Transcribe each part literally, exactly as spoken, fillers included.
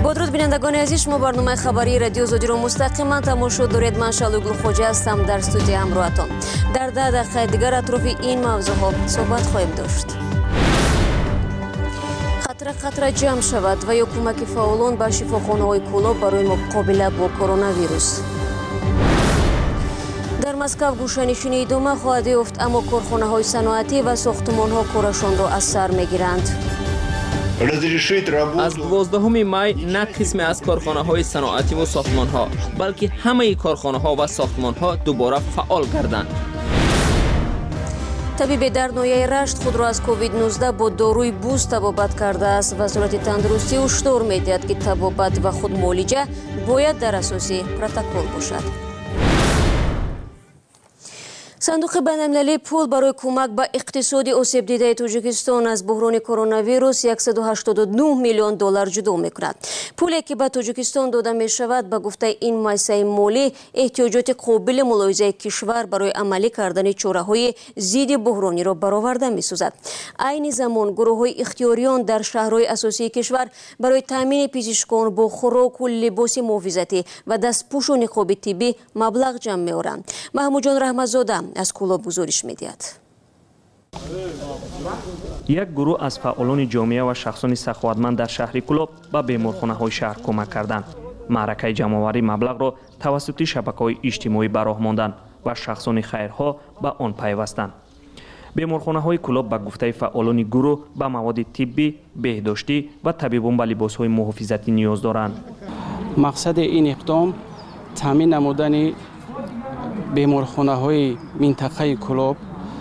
با درود بینندگان عزیز، شما برنامه خبری رادیو زودی رو مستقیما تماشا دارید. من شالوگل خوجه هستم در استودیو همراهتان. در ده دقیقه دیگر اطراف این موضوع ها صحبت خواهیم داشت. خطر خطر جمع شود و یا کمک فعالان به شفاخانه های کلاب برای مقابله با کرونا ویروس. در مسکو گوشه‌نشینی ادامه خواهد یافت، اما کارخانه های صنعتی و ساختمان ها کارشان را از سر میگیرند. از دوازدهم می نه قسمی از کارخانه های صنعتی و ساختمان ها بلکه همه کارخانه ها و ساختمان ها دوباره فعال گردند. طبیب در ناحیه رشت خود را از کووید نوزده با داروی بوست تبابت کرده است. وزارت تندرستی هشدار می‌دهد که تبابت و خود معالجه باید در اساس پروتکل باشد. صندوق بین‌المللی پول برای کمک به اقتصاد آسیب دیده تاجیکستان از بحران کرونا ویروس صد و هشتاد و نه میلیون دلار جدا می‌کند. پولی که به تاجیکستان داده می‌شود به گفته این مؤسسه مالی احتیاجات قابل ملاحظه کشور برای عملی کردن چاره‌های ضد بحرانی را برآورده می‌سازد. عین زمان گروه‌های اختیاریان در شهرهای اساسی کشور برای تامین پزشکان با خوراک و لباس محافظتی و دستپوش و نقاب طبی مبلغ جمع می‌آورند. محمود جان رحمت‌زاده از کلاب گزارش می‌دهد. یک گروه از فعالان جامعه و شخصان سخاوتمند در شهر کلاب به بیمارخانه‌های شهر کمک کردند. معرکه جمع‌آوری مبلغ را توسط شبکه‌های اجتماعی به راه ماندند و شخصان خیرها به آن پیوستند. بیمارخانه‌های کلاب به گفته فعالان گروه به مواد طبی، بهداشتی و طبیبان به لباس‌های محافظتی نیاز دارند. مقصد این اقدام تامین نمودن بیمارخانه های منطقه کلاب،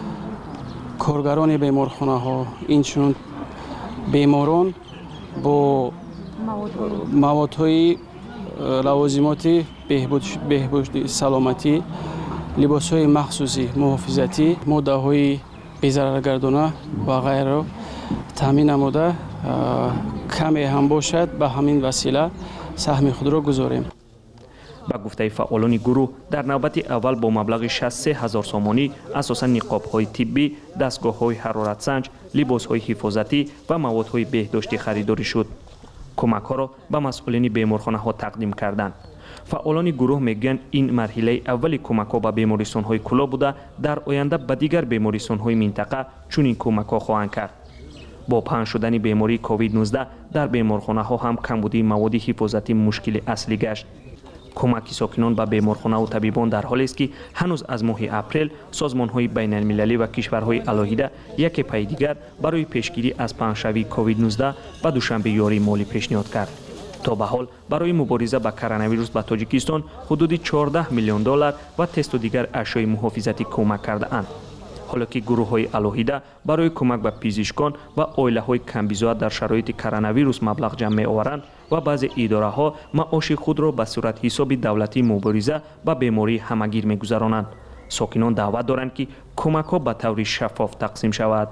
کارگران بیمارخانه ها، اینچنین بیماران با مواد های لوازمات بهبود سلامتی، لباس های مخصوصی محافظتی، ماده های بی‌ضررگردانه و غیره تامین نموده کمی هم باشد به همین وسیله سهم خود را گذاریم. با گفته فعالان گروه در نوبت اول با مبلغ شصت و سه هزار سامانی اساساً نقاب‌های طبی، دستگاه‌های حرارت سنج، لباس‌های حفاظتی و موادهای بهداشتی خریداری شد. کمک‌ها را به مسئولین بیمارخانه‌ها تقدیم کردند. فعالان گروه میگن این مرحله اولی کمک‌ها به بیمارستان‌های کلاب بوده، در آینده به دیگر بیمارستان‌های منطقه چنین کمک‌ها خواهند کرد. با پنهان شدن بیماری کووید نوزده در بیمارخانه‌ها هم کمبودی مواد حفاظتی مشکل اصلی گشت. کمک ساکنان به بیمارخانه و طبیبان در حالی است که هنوز از ماه اپریل سازمان‌های بین‌المللی و کشورهای علاهیده یک پای دیگر برای پیشگیری از پنهانشوی کووید نوزده به دوشنبه یاری مالی پیشنهاد کرد. تا به حال برای مبارزه با کرونا ویروس به تاجیکستان حدود چهارده میلیون دلار و تست و دیگر اشیاء محافظتی کمک کرده اند. حالا که گروه‌های علاهیده برای کمک به پزشکان و عائله‌های کم‌بیزا در شرایط کرونا ویروس مبلغ جمع می‌آورند و بعضی اداره‌ها معاش خود را به صورت حساب دولتی مبارزه با بیماری همگیر می‌گذرانند. ساکنان دعوت دارند که کمک‌ها به طور شفاف تقسیم شود.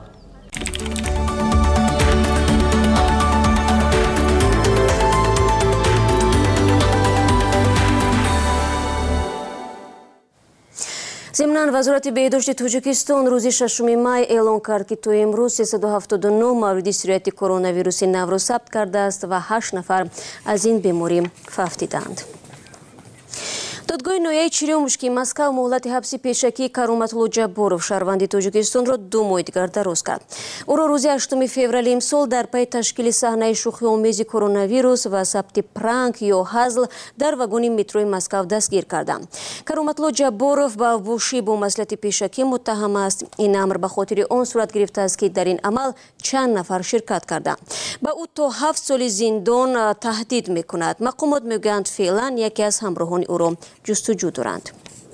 ضمناً وزارت بهداشت تاجیکستان روز ششم می اعلام کرد که تا امروز سیصد و هفتاد و نه مورد سریت کرونا ویروس نو را ثبت کرده است و هشت نفر از این بیماری فوت دیدند. دادگاه ناحیه چریومشکی مسکو مهلت حبس پیشکی کرامتالله جبارов شهروند تاجیکستان را دو ماه دیگر دراز کرد. او را روز هشتم فوریه امسال در پی تشکیل صحنه شوخی‌آمیز کرونا ویروس و ثبت پرانک یا هزل در واگن مترو مسکو دستگیر کردند. کرامتالله جبارov با وشی با مصلحت پیشکی متهم است. این امر به خاطر آن صورت گرفته است که در این عمل چند نفر شرکت کردند. با او تا هفت سال زندان تهدید می‌کند. مقامات میگویند فعلا یکی از همراهان او را جستجو دارند.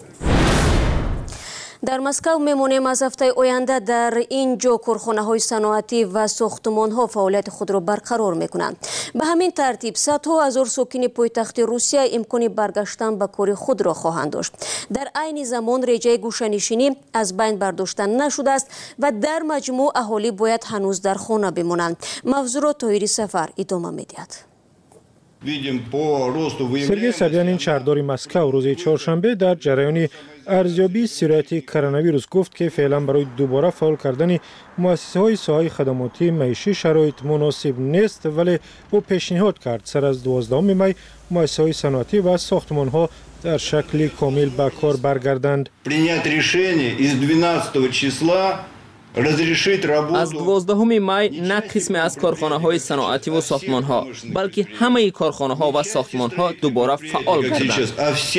در مسکو میمانیم. از هفته آینده در اینجا کارخانه های صنعتی و ساختمان ها فعالیت خود را برقرار میکنند. به همین ترتیب صدها هزار ساکن پایتخت روسیه امکان برگشتن به کار خود را خواهند داشت. در عین زمان رژه گوشه‌نشینی از بین برداشتن نشده است و در مجموع اهالی باید هنوز در خانه بمانند. موضوع را طاهری سفر ادامه میدهد. سرگئی سبیانین شهردار مسکو روز چهارشنبه در جریان ارزیابی سیرایت کرونا ویروس گفت که فعلا برای دوباره فعال کردن مؤسسه های ساحه خدماتی معیشی شرایط مناسب نیست، ولی او پیشنهاد کرد سر از دوازدهم می مؤسسه های صنعتی و ساختمان ها در شکل کامل به کار برگردند. از دوازدهم می نه قسم از کارخانه های صنعتی و ساختمان ها بلکه همه کارخانه ها و ساختمان ها دوباره فعال گردند.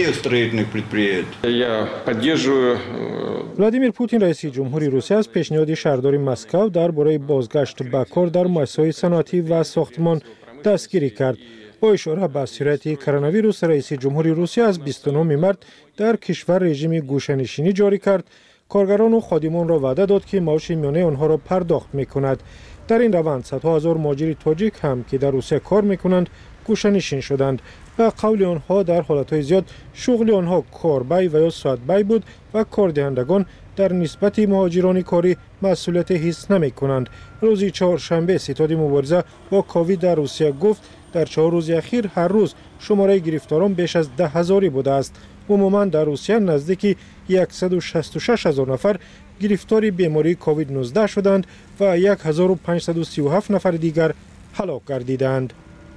ولادیمیر پوتین رئیس جمهوری روسیه از پیشنهاد شهرداری مسکو درباره بازگشت به کار در مؤسسه های صنعتی و ساختمان دستگیری کرد. با اشاره به سیرایت کرونا ویروس، رئیس جمهوری روسیه از بیست و نهم مارس در کشور رژیم گوشه‌نشینی جاری کرد. کارگران و خادمان را وعده داد که معاش میانه آنها را پرداخت می‌کند. در این روند صدها هزار مهاجر تاجیک هم که در روسیه کار می‌کنند گوشه‌نشین شدند. به قول آنها در حالت‌های زیاد شغل آنها کاربی و یا ساعتبی بود و کاردهندگان در نسبت مهاجران کاری مسئولیت حس نمی‌کنند. روز چهارشنبه ستاد مبارزه با کووید در روسیه گفت در چهار روز اخیر هر روز شماره گرفتاران بیش از ده هزاری بوده است. عموما در روسیه نزدیک صد و شصت و شش هزار نفر گرفتار بیماری کووید نوزده شدند و هزار و پانصد و سی و هفت نفر دیگر هلاک گردیدند.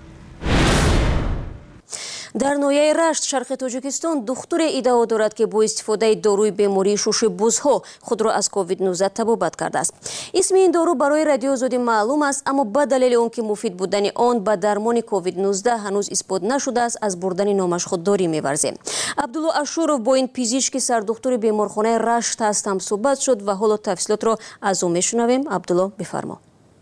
در ناحیه رشت شرق تاجیکستان دختر ادعا دارد که با استفاده داروی بیماری شش بزها خود را از کووید نوزده تبابت کرده است. اسم این دارو برای رادیو آزادی معلوم است، اما به دلیل آنکه مفید بودن آن به درمان کووید نوزده هنوز اثبات نشده است از بردن نامش خودداری می‌ورزیم. عبدالله اشورов با این پزشک سردختر بیمارخانه رشت هست هم صحبت شد و حالا تفصیلات را از او میشنویم. عبدالله بفرما.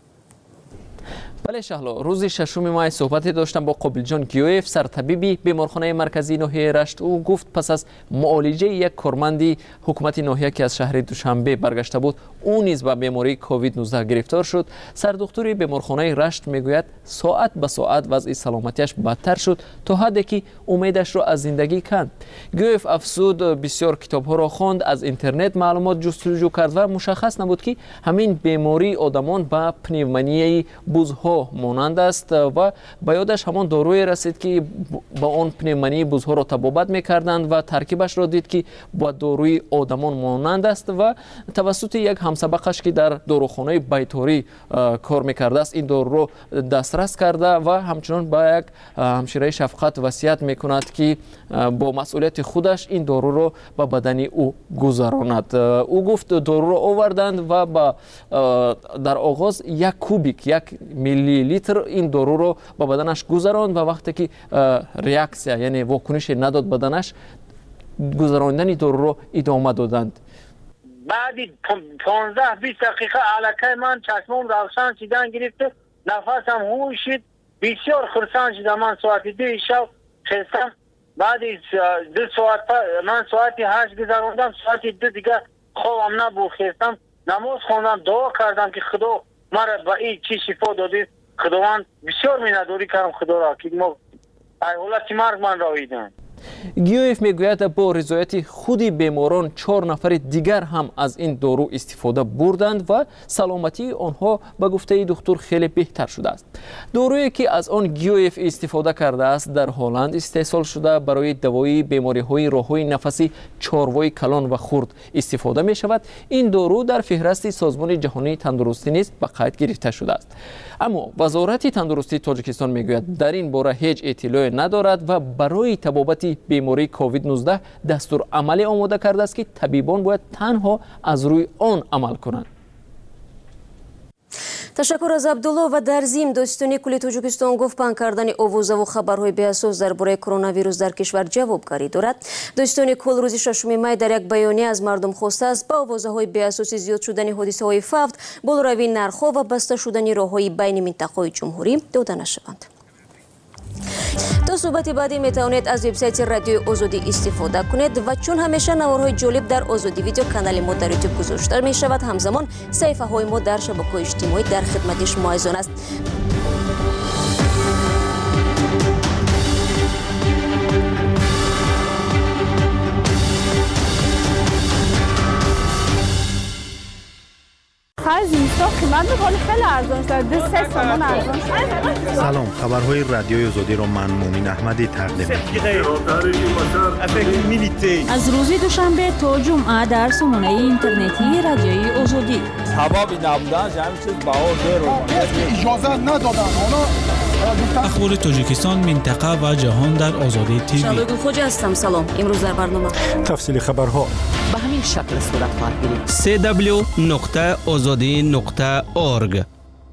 بله شهلا، روز ششم ماه صحبتی داشتم با قابل جان گیویف، سرطبیبی بیمارخانه مرکزی ناحیه رشت. او گفت پس از معالجه یک کارمندی حکومت ناحیه که از شهر دوشنبه برگشته بود او نیز به بیماری کووید نوزده گرفتار شد. سردختر بیمارخانه رشت میگوید ساعت به ساعت وضع سلامتیش بدتر شد تا حدی که امیدش را از زندگی کند. گیویف افزود بسیار کتاب‌ها را خواند، از اینترنت معلومات جستجو کرد و مشخص نبود که همین بیماری آدمان به پنیومونیای بزها مانند است و به یادش همان داروی رسید که با آن پنیومونی بزها را تبابت میکردند و ترکیبش را دید که با داروی آدمان مانند است و توسط یک همسبقش که در داروخانه بیتاری کار میکرده است این دارو را دسترس کرده و همچنان با یک همشیره شفقت وصیت میکند که با مسئولیت خودش این دارو را به بدن او گذراند. او گفت دارو را آوردند و با در آغاز یک کوبیک یک میلی لیتر این دارو رو با بدنش گذراند و وقتی که ریاکسیا یعنی واکنش نداد بدنش گذراندن دارو رو ادامه دادند. بعد پانزده بیست دقیقه علکه من چشمم روشن شدن گرفت، نفسم هوشید، بسیار خرسان شدم. من ساعت دو شب خستم، بعد دو ساعت من ساعت هشت گذراندم، ساعت دو دیگه خوابم نبود، خستم نماز خواندم، دعا کردم که خدا مرا با این چی شفا داده. خداوند بسیار مینداری کردم خدا را که ما حالت مرگ من راویدن. گیویف میگوید با رضایت خودی بیماران چهار نفر دیگر هم از این دارو استفاده بردند و سلامتی آنها به گفته دکتر خیلی بهتر شده است. دارویی که از آن گیویف استفاده کرده است در هلند استحصال شده برای دوایی بیماری های راههای نفسی چاروای کلان و خرد استفاده می شود. این دارو در فهرست سازمان جهانی تندرستی نیز به قید گرفته شده است. اما وزارت تندرستی تاجیکستان میگوید در این باره هیچ اطلاعی ندارد و برای تبابت بیماری کووید نوزده دستور عملی آماده کرده است که طبیبان باید تنها از روی آن عمل کنند. تشکر از عبدالله. و در ضمن داستانی کل تاجیکستان گفت پنگ کردن آوازه و خبرهای بی‌اساس درباره کرونا ویروس در کشور جوابگاری دارد. داستانی کل روز ششم می در یک بیانیه از مردم خواسته است با آوازه های بی‌اساس زیاد شدن حادثه های فوت، بالروی نرخ‌ها و بسته شدن راه‌های بین منطقه‌های جمهوری داده نشوند. تا صحبت بعدی می توانید از وبسایت رادیو آزادی استفاده کنید و چون همیشه نوارهای جالب در آزادی ویدیو کانال ما در یوتیوب گذاشته می شود، همزمان صفحه های ما در شبکه‌های اجتماعی در خدمت شما ایزان است. خواهد قیمت میکنه خیلی ارزان شده، دو سه تومن ارزان شده. سلام، خبرهای رادیوی آزادی را من مومن احمدی تقدیم می‌کنم. از روز دوشنبه تا جمعه در سامانه اینترنتی رادیوی آزادی. حبابی نبودن همین چیز بهار داره. اجازه ندادن اونا. اخبار تاجیکستان، منطقه و جهان در آزادی تیوی. شادو خوجا هستم. سلام. امروز در برنامه تفصیل خبرها به همین شکل صورت خواهد گرفت. سی دبلیو نقطه آزادی نقطه اورگ.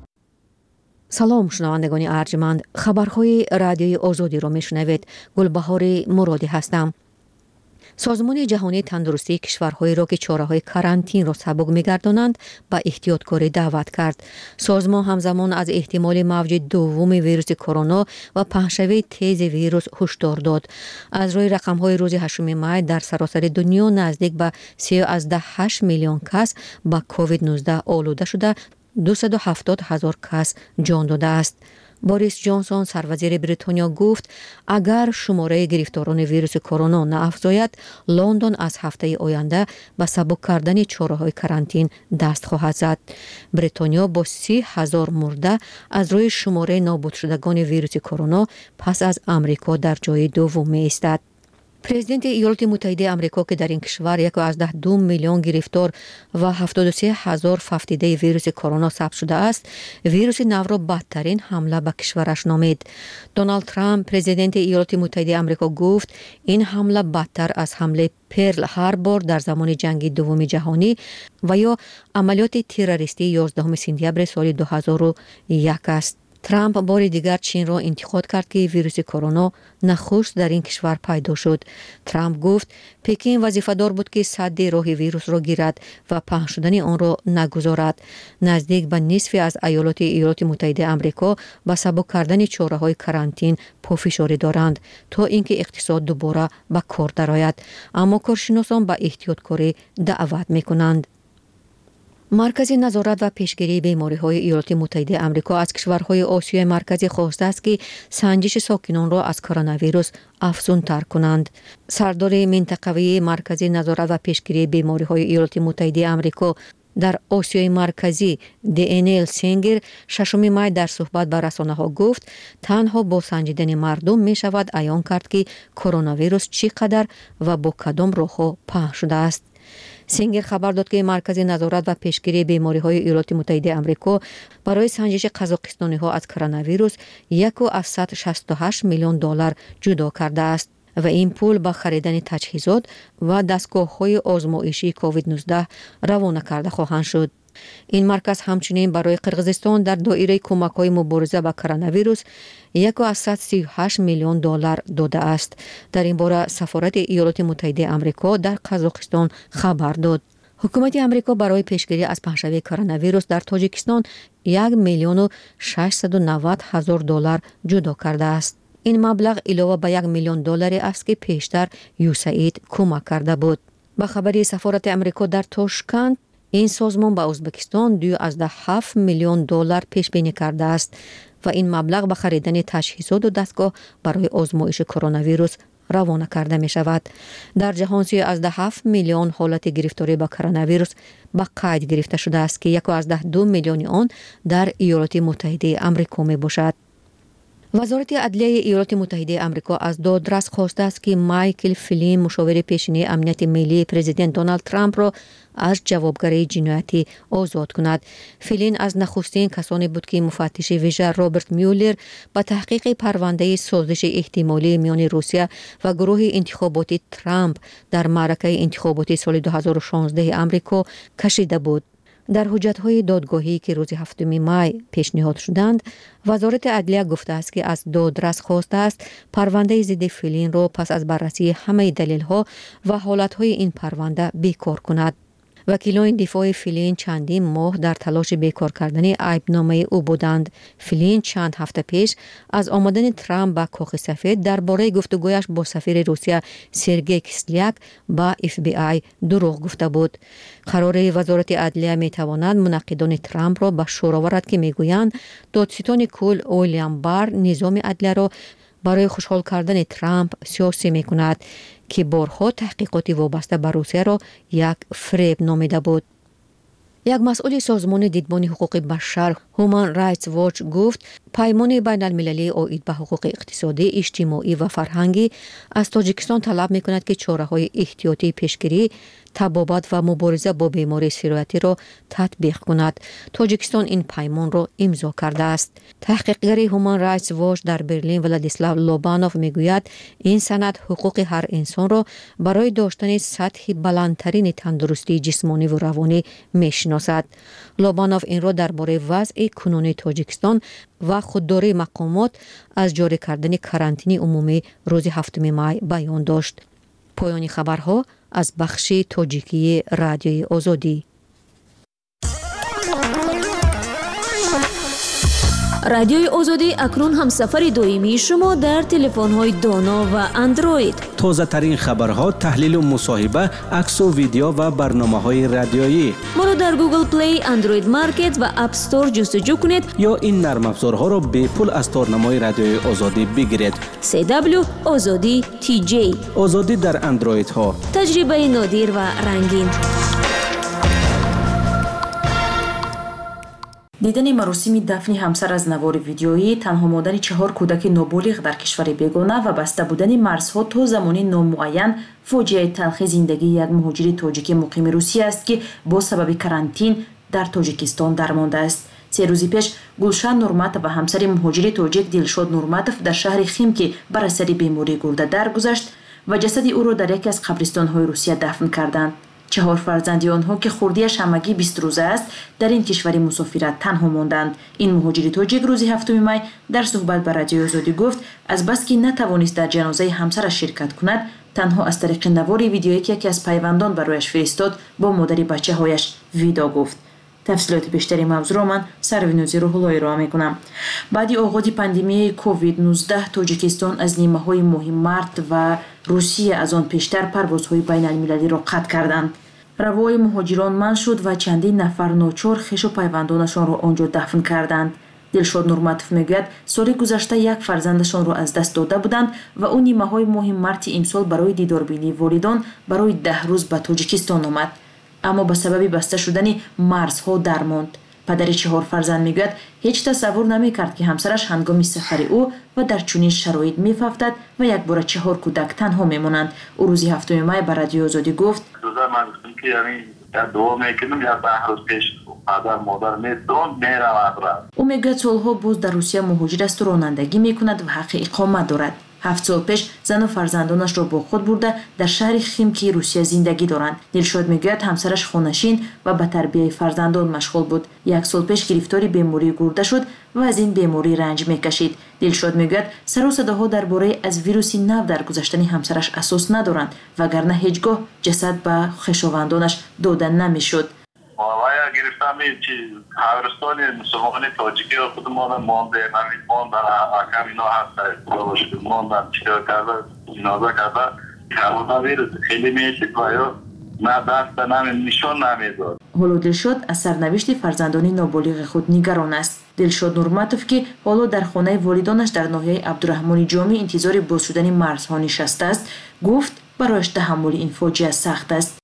سلام شنوندگان ارجمند، خبرهای رادیوی آزادی را میشنوید. گلبهار مرادی هستم. سازمان جهانی تندرستی کشورهایی را که چاره‌های کارانتین را سبک می‌گردانند به احتیاطکاری دعوت کرد. سازمان همزمان از احتمال موج دوم ویروس کرونا و پهن‌شوی تیز ویروس هشدار داد. از روی رقم‌های روز هشتم می در سراسر دنیا نزدیک به سی و هشت میلیون کس با کووید نوزده آلوده شده، دویست و هفتاد هزار کس جان داده است. بوریس جانسون سروزیر بریتانیا گفت اگر شماره گرفتاران ویروس کرونا نافزاید، لندن از هفته آینده به سبک کردن چاره‌های کارانتین دست خواهد زد. بریتانیا با سی هزار مرده از روی شماره نابود شدگان ویروس کرونا پس از آمریکا در جای دوم می ایستد. پرزیدنت ایالات متحده آمریکا که در این کشور یک و از ده دو میلیون گرفتار و هفتاد و سه هزار ففدیده ویروس کرونا ثبت شده است، ویروس نو را بدترین حمله به کشورش نامید. دونالد ترامپ پرزیدنت ایالات متحده آمریکا گفت این حمله بدتر از حمله پرل هاربور در زمان جنگ دوم جهانی و یا عملیات تروریستی یازدهم سپتامبر سال دو هزار و یک است. ترامپ بار دیگر چین را انتقاد کرد که ویروس کرونا نخست در این کشور پیدا شد. ترامپ گفت پکین وظیفه‌دار بود که سد راه ویروس را گیرد و پهن شدن آن را نگذارد. نزدیک به نصف از ایالات ایالات متحده آمریکا با سبک کردن چاره‌های کارانتین پافشاری دارند تا اینکه اقتصاد دوباره به کار درآید، اما کارشناسان به احتیاطکاری دعوت می‌کنند. مرکز نظارت و پیشگیری بیماری‌های ایالات متحده آمریکا از کشورهای آسیای مرکزی خواسته است که سنجش ساکنان را از کرونا ویروس افزون‌تر کنند. سردار منطقوی مرکز نظارت و پیشگیری بیماری‌های ایالات متحده آمریکا در آسیای مرکزی دانیل سینگر ششم می در صحبت با رسانه‌ها گفت تنها با سنجیدن مردم می شود عیان کرد که کرونا ویروس چقدر و با کدام راه‌ها پهن شده است. سینگر خبر داد که مرکز نظارت و پیشگیری بیماری‌های ایالات متحده آمریکا برای سنجش قزاقستانی‌ها از کرونا ویروس یک و صد و شصت و هشت میلیون دلار جدا کرده است و این پول با خریدن تجهیزات و دستگاه‌های آزمایشی کووید نوزده روانه کرده خواهند شد. این مرکز همچنین برای قرقیزستان در دایره کمک‌های مبارزه با کرونا ویروس یک و صد و سی و هشت میلیون دلار داده است. در این باره سفارت ایالات متحده آمریکا در قزاقستان خبر داد. حکومت آمریکا برای پیشگیری از پهن‌شوی کرونا ویروس در تاجیکستان یک میلیون و ششصد و نود هزار دلار جدا کرده است. این مبلغ علاوه بر یک میلیون دلار است که پیشتر یوساید کمک کرده بود. با خبری سفارت آمریکا در تاشکند، این سازمان به ازبکستان دو از ده هفت میلیون دلار پیش بینی کرده است و این مبلغ به خریدن تجهیزات و دستگاه برای آزمایش کرونا ویروس روانه کرده می شود. در جهان سی از ده هفت میلیون حالت گرفتاری با کرونا ویروس به قید گرفته شده است که یک از ده دو میلیون آن در ایالات متحده آمریکا می باشد. وزارت عدلیه ایالات متحده آمریکا از دادرس خواسته است که مایکل فلین مشاور پیشینی امنیت ملی پرزیدنت دونالد ترامپ را از جوابگری جنایتی آزاد کند. فلین از نخستین کسانی بود که مفتش ویژه رابرت میولر با تحقیق پرونده سازش احتمالی میان روسیه و گروه انتخاباتی ترامپ در معرکه انتخاباتی سال دو هزار و شانزده آمریکا کشیده بود. در حجت‌های دادگاهی که روز هفتم می پیشنهاد شدند، وزارت عدلیه گفته است که از دادرس خواسته است پرونده ضد فلین را پس از بررسی همه دلیل‌ها و حالت‌های این پرونده بیکار کند. وکیلان دفاع فلین چندین ماه در تلاش بیکار کردن عیبنامه او بودند. فلین چند هفته پیش از آمدن ترامپ به کاخ سفید درباره گفتگویش با سفیر روسیه سرگئی کیسلیاک با اف بی آی دروغ گفته بود. قرار وزارت عدلیه می تواند منقدان ترامپ را به شور آورد که میگویند دادستان کل ویلیام بار نظام عدلیه را برای خوشحال کردن ترامپ سیاسی می کند که بارها تحقیقاتی وابسته به روسیه را یک فریب نامیده بود. یک مسئول سازمان دیدبان حقوق بشر هومن رایتس واچ گفت پیمان بین المللی اید به حقوق اقتصادی، اجتماعی و فرهنگی از تاجیکستان طلب می‌کند که چاره‌های احتیاطی پیشگیری، تبابت و مبارزه با بیماری سرایتی را تطبیق کند. تاجیکستان این پیمان را امضا کرده است. تحقیقگر هومن رایتس واچ در برلین ولادیسلاو لوبانوف میگوید این سند حقوق هر انسان را برای داشتن سطح بلندترین تندرستی جسمانی و روانی میشناسد. لوبانوف این را درباره وضع کنونی تاجیکستان و خودداری مقامات از جاری کردن کارانتین عمومی روز هفتم می بیان داشت. پایان خبرها از بخش تاجیکی رادیوی آزادی. رادیوی آزادی اکنون هم سفر دائمی شما در تلفن‌های دانا و اندروید. تازه ترین خبرها، تحلیل و مصاحبه، عکس و ویدیو و برنامه‌های رادیویی. ما را در گوگل پلی، اندروید مارکت و اپ استور جستجو کنید یا این نرم افزارها را به پول از تارنمای رادیوی آزادی بگیرید. سی دبلیو آزادی تی جی. آزادی در اندروید ها. تجربه نادر و رنگین. دیدن مراسم دفن همسر از نوار ویدیویی، تنها ماندن چهار کودک نابالغ در کشور بیگانه و بسته بودن مرزها تا زمان نامعین فاجعه تلخ زندگی یک مهاجر تاجیک مقیم روسیه است که با سبب کارانتین در تاجیکستان درمانده است. سه روز پیش گلشن نورماتوف و همسر مهاجر تاجیک دلشاد نورماتوف در شهر خیمکی بر اثر بیماری گرده درگذشت و جسد او را در یکی از قبرستان‌های روسیه دفن کردند. چهار فرزندی آنها که خردیش همگی بیست روزه است در این کشور مسافرت تنها ماندند. این مهاجر تاجیک روز هفتم می در صحبت با رادیوی آزادی گفت از بس که نتوانست در جنازه همسرش شرکت کند، تنها از طریق نوار ویدیویی که یکی از پیوندان برایش فرستاد با مادر بچه هایش ویدا گفت. تفصیلات بیشتری موضوع را من سروینوزی روح‌اللهی را میکنم. بعد آغاز پاندمی کووید نوزده تاجیکستان از نیمه های ماه مارت و روسیه از آن پیشتر پروازهای بین المللی را قطع کردند. روای مهاجران منع شد و چندین نفر ناچار خویش و پیوندانشان را آنجا دفن کردند. دلشاد نورماتوف میگوید سال گذشته یک فرزندشان را از دست داده بودند و او نیمه های ماه مارت امسال برای دیداربینی والدان برای ده روز به تاجیکستان آمد، اما به سبب بسته شدن مرزها درماند. پدر چهار فرزند میگوید هیچ تصور نمیکرد که همسرش هنگام سفر او و در چنین شرایط میفافتد و یک بار چهار کودک تنها میمانند. او روز هفتم می بر رادیو آزادی گفت روزا من گفتم که یعنی دعا میکنم یا ده روز پیش پدر مادر میدون میرم ابرا. او میگوید سالها باز در روسیه مهاجر است و رانندگی میکند و حق اقامت دارد. هفت سال پیش زن و فرزندانش را با خود برده در شهر خیمکی روسیه زندگی دارند. دلشاد میگوید همسرش خانشین و به تربیت فرزندان مشغول بود. یک سال پیش گرفتار بیماری گرده شد و از این بیماری رنج میکشید. دلشاد میگوید سر و صداها درباره از ویروس نو در گذشتن همسرش اساس ندارند وگرنه هیچگاه جسد به خویشاوندانش داده نمیشد. وایا گرفتم چی هاورستان مسلمان تاجیکی خود ما مانده نمید ماند آکام اینا هست باش ماندن چیکار کرده جنازه کرده کرونا ویروس خیلی میشه آیا نه دست نمی نشان نمیداد. حالا دلشاد از سرنوشت فرزندان نابالغ خود نگران است. دلشاد نورماتوف که حالا در خانه والدانش در ناحیه عبدالرحمن جامی انتظار باز شدن مرزها نشسته است، گفت برایش تحمل این فاجعه سخت است.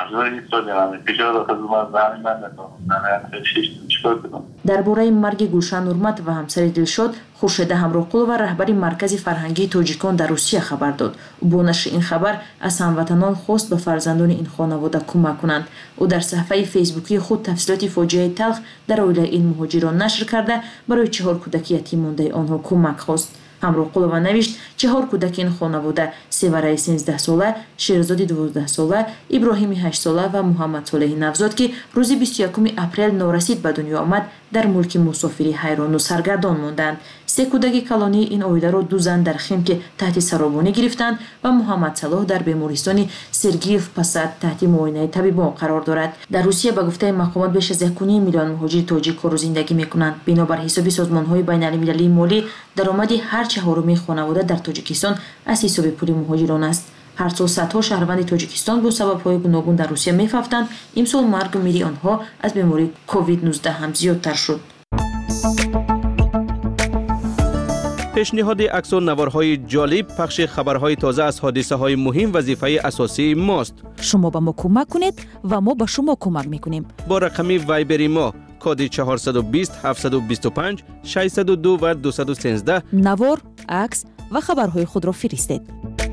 درباره مرگ گلشن نورماتوف و همسر دلشاد خورشید همراهقلو و رهبر مرکز فرهنگی تاجیکان در روسیه خبر داد. او با نشر این خبر از هموطنان خواست به فرزندان این خانواده کمک کنند. او در صفحه فیسبوکی خود تفصیلات فاجعه تلخ در اویل این مهاجران نشر کرده برای چهار کودک یتیم مانده آنها کمک خواست. همراهقلو نوشت چهار کودک این خانواده سیوره سیزده ساله، شیرزاد دوازده ساله، ابراهیم هشت ساله و محمد صالح نوزاد که روز بیست و یکم اپریل نورسید به دنیا آمد در ملک مسافری حیران و سرگردان ماندند. سه کودک کلانی این اویده را دو زن در خیم که تحت سرابانی گرفتند و محمد صلاح در بیمارستان سرگیف پاساد تحت معاینه طبیبان قرار دارد. در روسیه به گفته مقامات بیش از یک میلیون مهاجر تاجیک رو زندگی میکنند. بنابر حساب سازمان‌های بین‌المللی مالی درآمد هر چهارم خانواده در تاجیکستان از حساب پول مهاجران است. هر سال صدها شهروند تاجیکستان با سبب‌های گوناگون در روسیه می‌افتند. امسال مرگ و میر آنها از بیماری کووید نوزده هم زیادتر شد. پیشنهاد عکس و نوارهای جالب، پخش خبرهای تازه از حادثه های مهم وظیفه اساسی ماست. شما به ما کمک کنید و ما به شما کمک میکنیم. با رقم وایبری ما کد چهارصد و بیست هفتصد و بیست و پنج ششصد و دو و دویست و سیزده نوار، عکس و خبرهای خود را فرستید.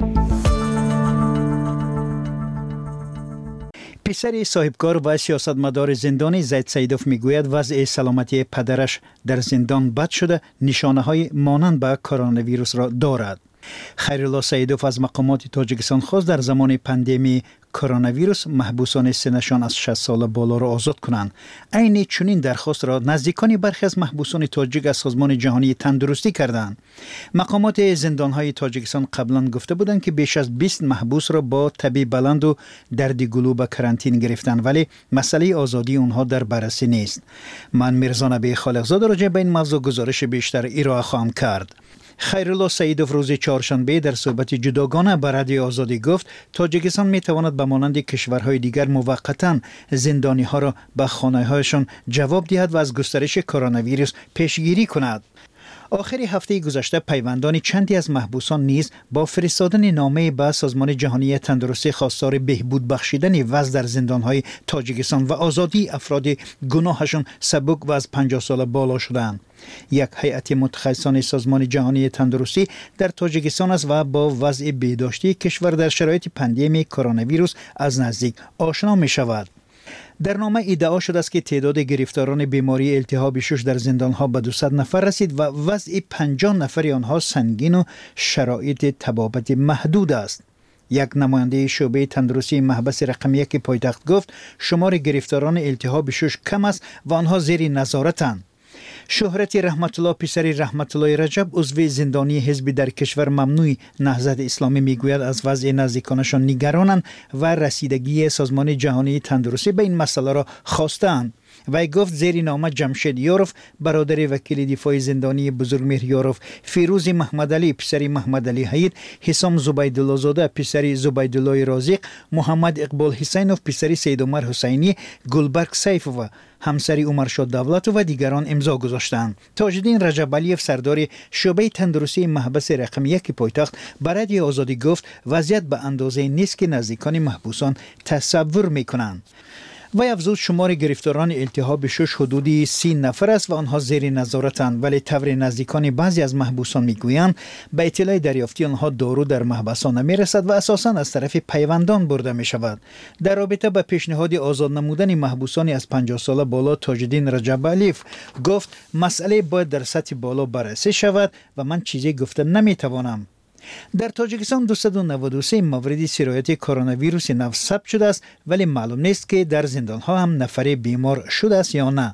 پسر صاحبکار و سیاستمدار زندانی زید سیدوف میگوید وضع سلامتی پدرش در زندان بد شده، نشانه های مانند به کرونا ویروس را دارد. خیرالله سیدوف از مقامات تاجیکستان خواست در زمان پاندمی کرونا ویروس محبوسان سنشان از شصت سال بالا را آزاد کنند. عین چنین درخواست را نزدیکان برخی از محبوسان تاجیک از سازمان جهانی تندرستی کردند. مقامات زندانهای تاجیکستان قبلا گفته بودند که بیش از بیست محبوس را با تبی بلند و درد گلو به کرانتین گرفتند، ولی مسئله آزادی آنها در بررسی نیست. من میرزا نبی خالقزاده راجع به این موضوع گزارش بیشتر ارائه خواهم کرد. خیرالله سیدوف روز چهارشنبه در صحبت جداگانه به رادیو آزادی گفت تاجیکستان می تواند به مانند کشورهای دیگر موقتا زندانی ها را به خانه هایشان جواب دهد و از گسترش کرونا ویروس پیشگیری کند. آخر هفته گذشته پیوندان چندی از محبوسان نیز با فرستادن نامه به سازمان جهانی تندرستی خواستار بهبود بخشیدن وضع در زندانهای تاجیکستان و آزادی افراد گناهشان سبک و از پنجاه سال بالا شدند. یک هیئت متخصصان سازمان جهانی تندرستی در تاجیکستان است و با وضع بهداشتی کشور در شرایط پاندمی کرونا ویروس از نزدیک آشنا می شود. در نامه ادعا شده است که تعداد گرفتاران بیماری التهاب شش در زندانها به دویست نفر رسید و وضع پنجاه نفر آنها سنگین و شرایط طبابت محدود است. یک نماینده شعبه تندرستی محبس رقم یک پایتخت گفت شمار گرفتاران التهاب شش کم است و آنها زیر نظارتند. شهرت رحمت الله پسر رحمت الله رجب عضو زندانی حزب در کشور ممنوع نهضت اسلامی میگوید از وضع نزدیکانشان نگرانند و رسیدگی سازمان جهانی تندرستی به این مسئله را خواستند. وی گفت زیر نامه جمشید یاروف برادر وکیل دفاع زندانی بزرگمهر یاروف، فیروز محمد علی پسر محمد علی حید، حسام زبیدالله زاده پسر زبیدالله رازق، محمد اقبال حسینوف پسر سید عمر حسینی، گلبرگ سیف و همسری عمرشاد دولت و دیگران امضا گذاشتند. تاج‌الدین رجب علیف سردار شعبه تندرستی محبس رقم یک پایتخت برای آزادی گفت وضعیت به اندازه نیست که نزدیکان محبوسان تصور میکنند. و افزود شمار گرفتاران التهاب شش حدودی سی نفر است و آنها زیر نظارتند، ولی طور نزدیکان بعضی از محبوسان میگویند به اطلاع دریافتی آنها دارو در محبسان نمیرسد و اساساً از طرف پیوندان برده می شود. در رابطه با پیشنهاد آزاد نمودن محبوسان از پنجاه ساله بالا تاج‌الدین رجب علیف گفت مسئله باید در سطح بالا بررسی شود و من چیزی گفته نمیتوانم. در تاجیکستان دویست و نود و سه مورد سرایت کرونا ویروس نو ثبت شده است، ولی معلوم نیست که در زندان ها هم نفر بیمار شده است یا نه.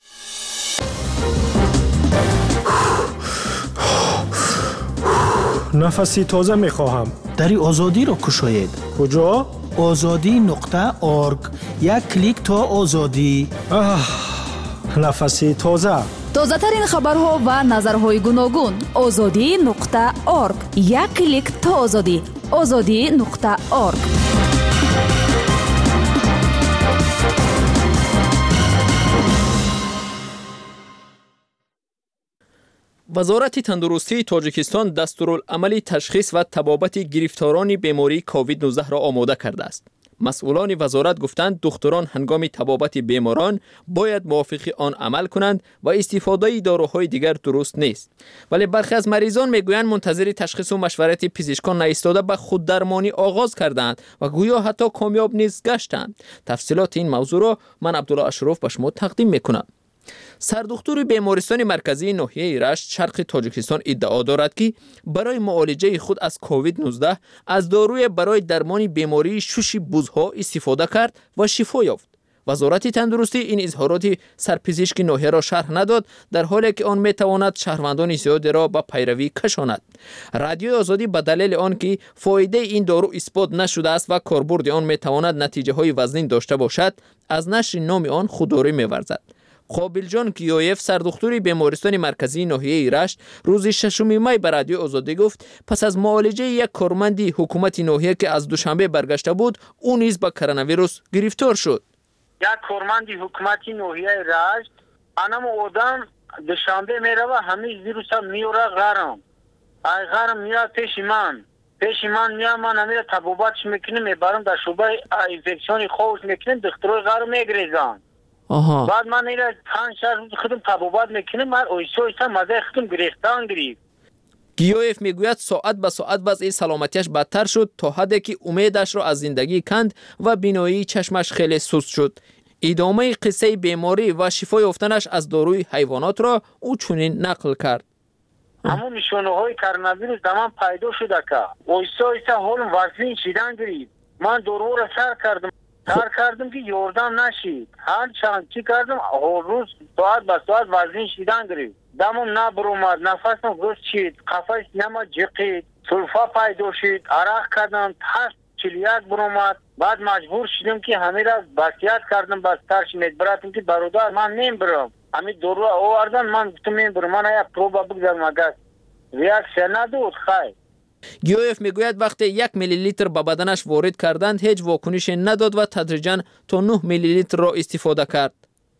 نفسی تازه می خواهم. دری آزادی را کشاید. کجا؟ آزادی نقطه ارگ. یک کلیک تا آزادی. آه، نفسی تازه. تازه ترین خبرها و نظرهای گوناگون. آزادی نقطه ارگ. یک کلیک تا آزادی. آزادی نقطه ارگ. وزارت تندرستی تاجیکستان دستورالعمل تشخیص و طبابت گرفتاران بیماری کووید نوزده را آماده کرده است. مسئولان وزارت گفتند دکتران هنگام طبابت بیماران باید موافق آن عمل کنند و استفاده داروهای دیگر درست نیست. ولی برخی از مریضان میگویند منتظر تشخیص و مشورت پزشکان نایستاده به خود درمانی آغاز کردند و گویا حتی کامیاب نیز گشتند. تفصیلات این موضوع را من عبدالله اشرف به شما تقدیم میکنم. سردکتر بیمارستان مرکزی ناحیه رشت شرق تاجیکستان ادعا دارد که برای معالجه خود از کووید نوزده از داروی برای درمان بیماری شش بزها استفاده کرد و شفا یافت. وزارت تندرستی این اظهارات سرپزشک ناحیه را شرح نداد، در حالی که آن میتواند شهروندان زیادی را به پیروی کشاند. رادیو آزادی به دلیل آن که فایده این دارو اثبات نشده است و کاربرد آن میتواند نتیجه های وزنین داشته باشد، از نشر نام آن خودداری می‌ورزد. قابلجان گیویف سردکتر بیمارستان مرکزی ناحیه رشت روز ششم می به رادیو آزادی گفت پس از معالجه یک کارمند حکومت ناحیه که از دوشنبه برگشته بود، او نیز با کرونا ویروس گرفتار شد. یک کارمند حکومت ناحیه رشت انم آدم دوشنبه میره و همین ویروس میوره غرام ایغرم میاد پیش من پیش من میاد من امیر تبوباتش میکنیم میبرم در شعبه اینفکسیونی خوش میکنیم دکترای غرم میگریزن آها بعد من ایره پنج شهر روز خودم تبوبات میکنیم من اویسو ایسا مزه خودم گریختان گریف. گیویف میگوید ساعت به ساعت وضع سلامتیش بدتر شد تا حدی که امیدش را از زندگی کند و بینایی چشمش خیلی سست شد. ادامه قصه بیماری و شفای یافتنش از داروی حیوانات را او چنین نقل کرد. همون نشانه های کرونا ویروس در من پیدا شده که اویسا ایسا حالم وزین شیدن گریف. من دارو را سر کردم سر کردم که یوردم نشید. هر چند چی کردم هر روز ساعت به ساعت وزین شیدن گریف. دمم نبر اومد نفسم گوش چید قفای سینما جقید سلفا پیدا شد عرق کردم هشت چل یک بر اومد بعد مجبور شدم که همه را وصیت کردم بس ترش میبراتم که برادر من نمیبرم همین دورو آوردن من گفتم میبرم من یک پروبا بگذارم اگر ریاکشن ندود خیر. گیویف میگوید وقتی یک میلی لیتر به بدنش وارد کردند هیچ واکنش نداد و تدریجاً تا نه میلی لیتر را استفاده کرد.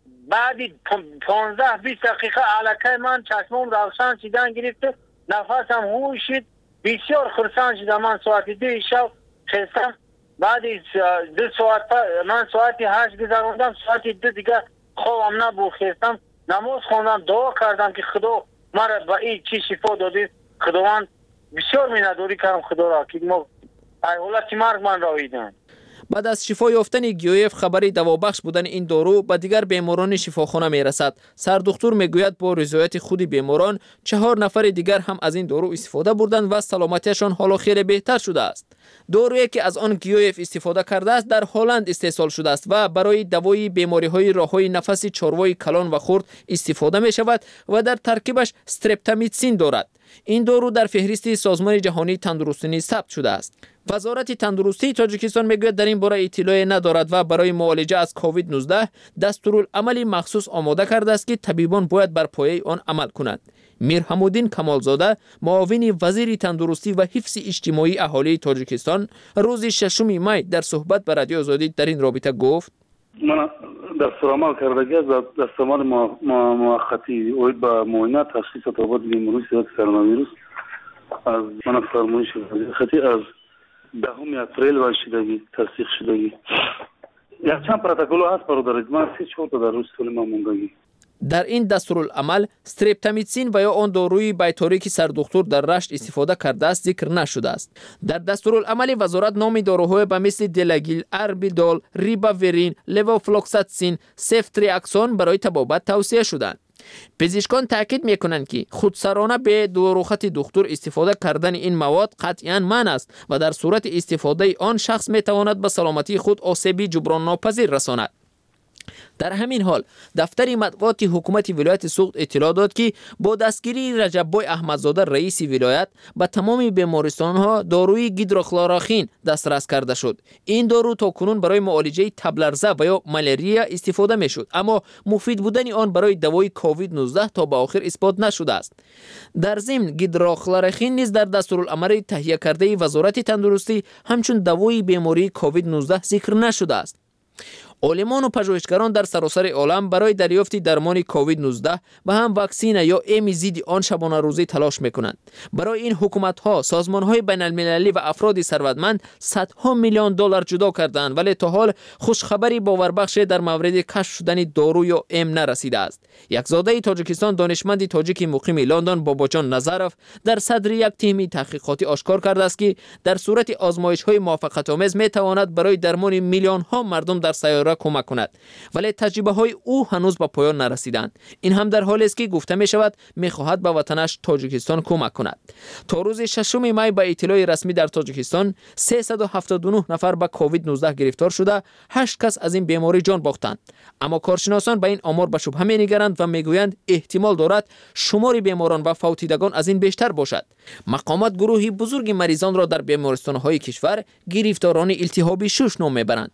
بعدی پانزده بیست دقیقه علکه من چشمم روشن شدن گرفته نفسم هوشید بسیار خرسان شدم من ساعتی دو شب خستم بعد دو ساعت من ساعتی هشت گذروندم ساعتی دو دیگه خوابم نبود خستم نماز خوندم دعا کردم که خدا مرا با این چی شفا داده خداوند بسیار مینداری کردم خدا را که ما حالت مرگ من را ایدن. بعد از شفا یافتن گیویف خبری دوابخش بودن این دارو به دیگر بیماران شفاخانه می رسد. سردکتر میگوید با رضایت خود بیماران چهار نفر دیگر هم از این دارو استفاده بردند و سلامتیشان حالا خیلی بهتر شده است. دارویی که از آن گیویف استفاده کرده است در هلند استحصال شده است و برای دوای بیماری های راههای نفس چاروای کلان و خرد استفاده می شود و در ترکیبش استرپتامیتسین دارد. این دارو در فهرست سازمان جهانی تندرستی ثبت شده است. وزارت تندرستی تاجیکستان میگوید در این باره اطلاعی ندارد و برای معالجه از کووید نوزده دستورالعملی مخصوص آماده کرده است که طبیبان باید بر پایه آن عمل کنند. میر حمودین کمالزاده معاون وزیر تندرستی و حفظ اجتماعی اهالی تاجیکستان روز ششم می در صحبت با رادیو آزادی در این رابطه گفت من دستورالعمل کردگی از دستورالعمل موقتی اوید با معاینه تشخیص تابعات بیماری کرونا ویروس از من فرمایش خطی از دهم اپریل و شدگی تصدیق شدگی یک چند پروتکل هست برادر من سی چهار تا در روز طول ما موندگی. در این دستورالعمل استرپتامیتسین و یا آن داروی بیطاری که سردکتر در رشت استفاده کرده است ذکر نشده است. در دستورالعمل وزارت نام داروهای به مثل دلگیل، اربیدول، ریباورین، لوفلوکساتین، سفتریاکسون برای طبابت توصیه شدند. پزشکان تاکید میکنند که خودسرانه به داروخط دکتر استفاده کردن این مواد قطعاً منع است و در صورت استفاده آن شخص میتواند به سلامتی خود آسیبی جبران ناپذیر رساند. در همین حال دفتر مطبوعات حکومت ولایت سوخت اطلاع داد که با دستگیری رجب بای احمدزاده رئیس ولایت به تمام بیمارستان‌ها داروی گیدروکلوراخین دسترس کرده شد. این دارو تا کنون برای معالجه تب لرزه و یا مالاریا استفاده میشد اما مفید بودن آن برای دوای کووید نوزده تا به آخر اثبات نشده است. در ضمن گیدروکلوراخین نیز در دستورالعمل تهیه کرده وزارت تندرستی همچون دوای بیماری کووید نوزده ذکر نشده است. عالمان و پژوهشگران در سراسر عالم برای دریافت درمان کووید نوزده و هم واکسن یا ام ضد آن شبانه روزی تلاش میکنند. برای این حکومت‌ها، سازمان‌های بین‌المللی و افراد ثروتمند صدها میلیون دلار جدا کردند ولی تا حال خوشخبری باوربخش در مورد کشف شدن دارو یا ام نرسیده است. یک زاده تاجیکستان دانشمند تاجیک مقیم لندن باباجان نظرف در صدر یک تیم تحقیقاتی آشکار کرده است که در صورت آزمایش‌های موفقیت‌آمیز می‌تواند برای درمان میلیون‌ها مردم در سیاره کمک کند ولی تجربه های او هنوز به پایان نرسیدند. این هم در حالی است که گفته می شود می خواهد به وطنش تاجیکستان کمک کند. تا روز ششم می به اطلاع رسمی در تاجیکستان سیصد و هفتاد و نه نفر به کووید نوزده گرفتار شده، هشت کس از این بیماری جان باختند. اما کارشناسان به این آمار به شبهه می نگرند و می گویند احتمال دارد شمار بیماران و فوتیدگان از این بیشتر باشد. مقامات گروهی بزرگ مریضان را در بیمارستان‌های کشور گرفتاران التهاب شش نام میبرند.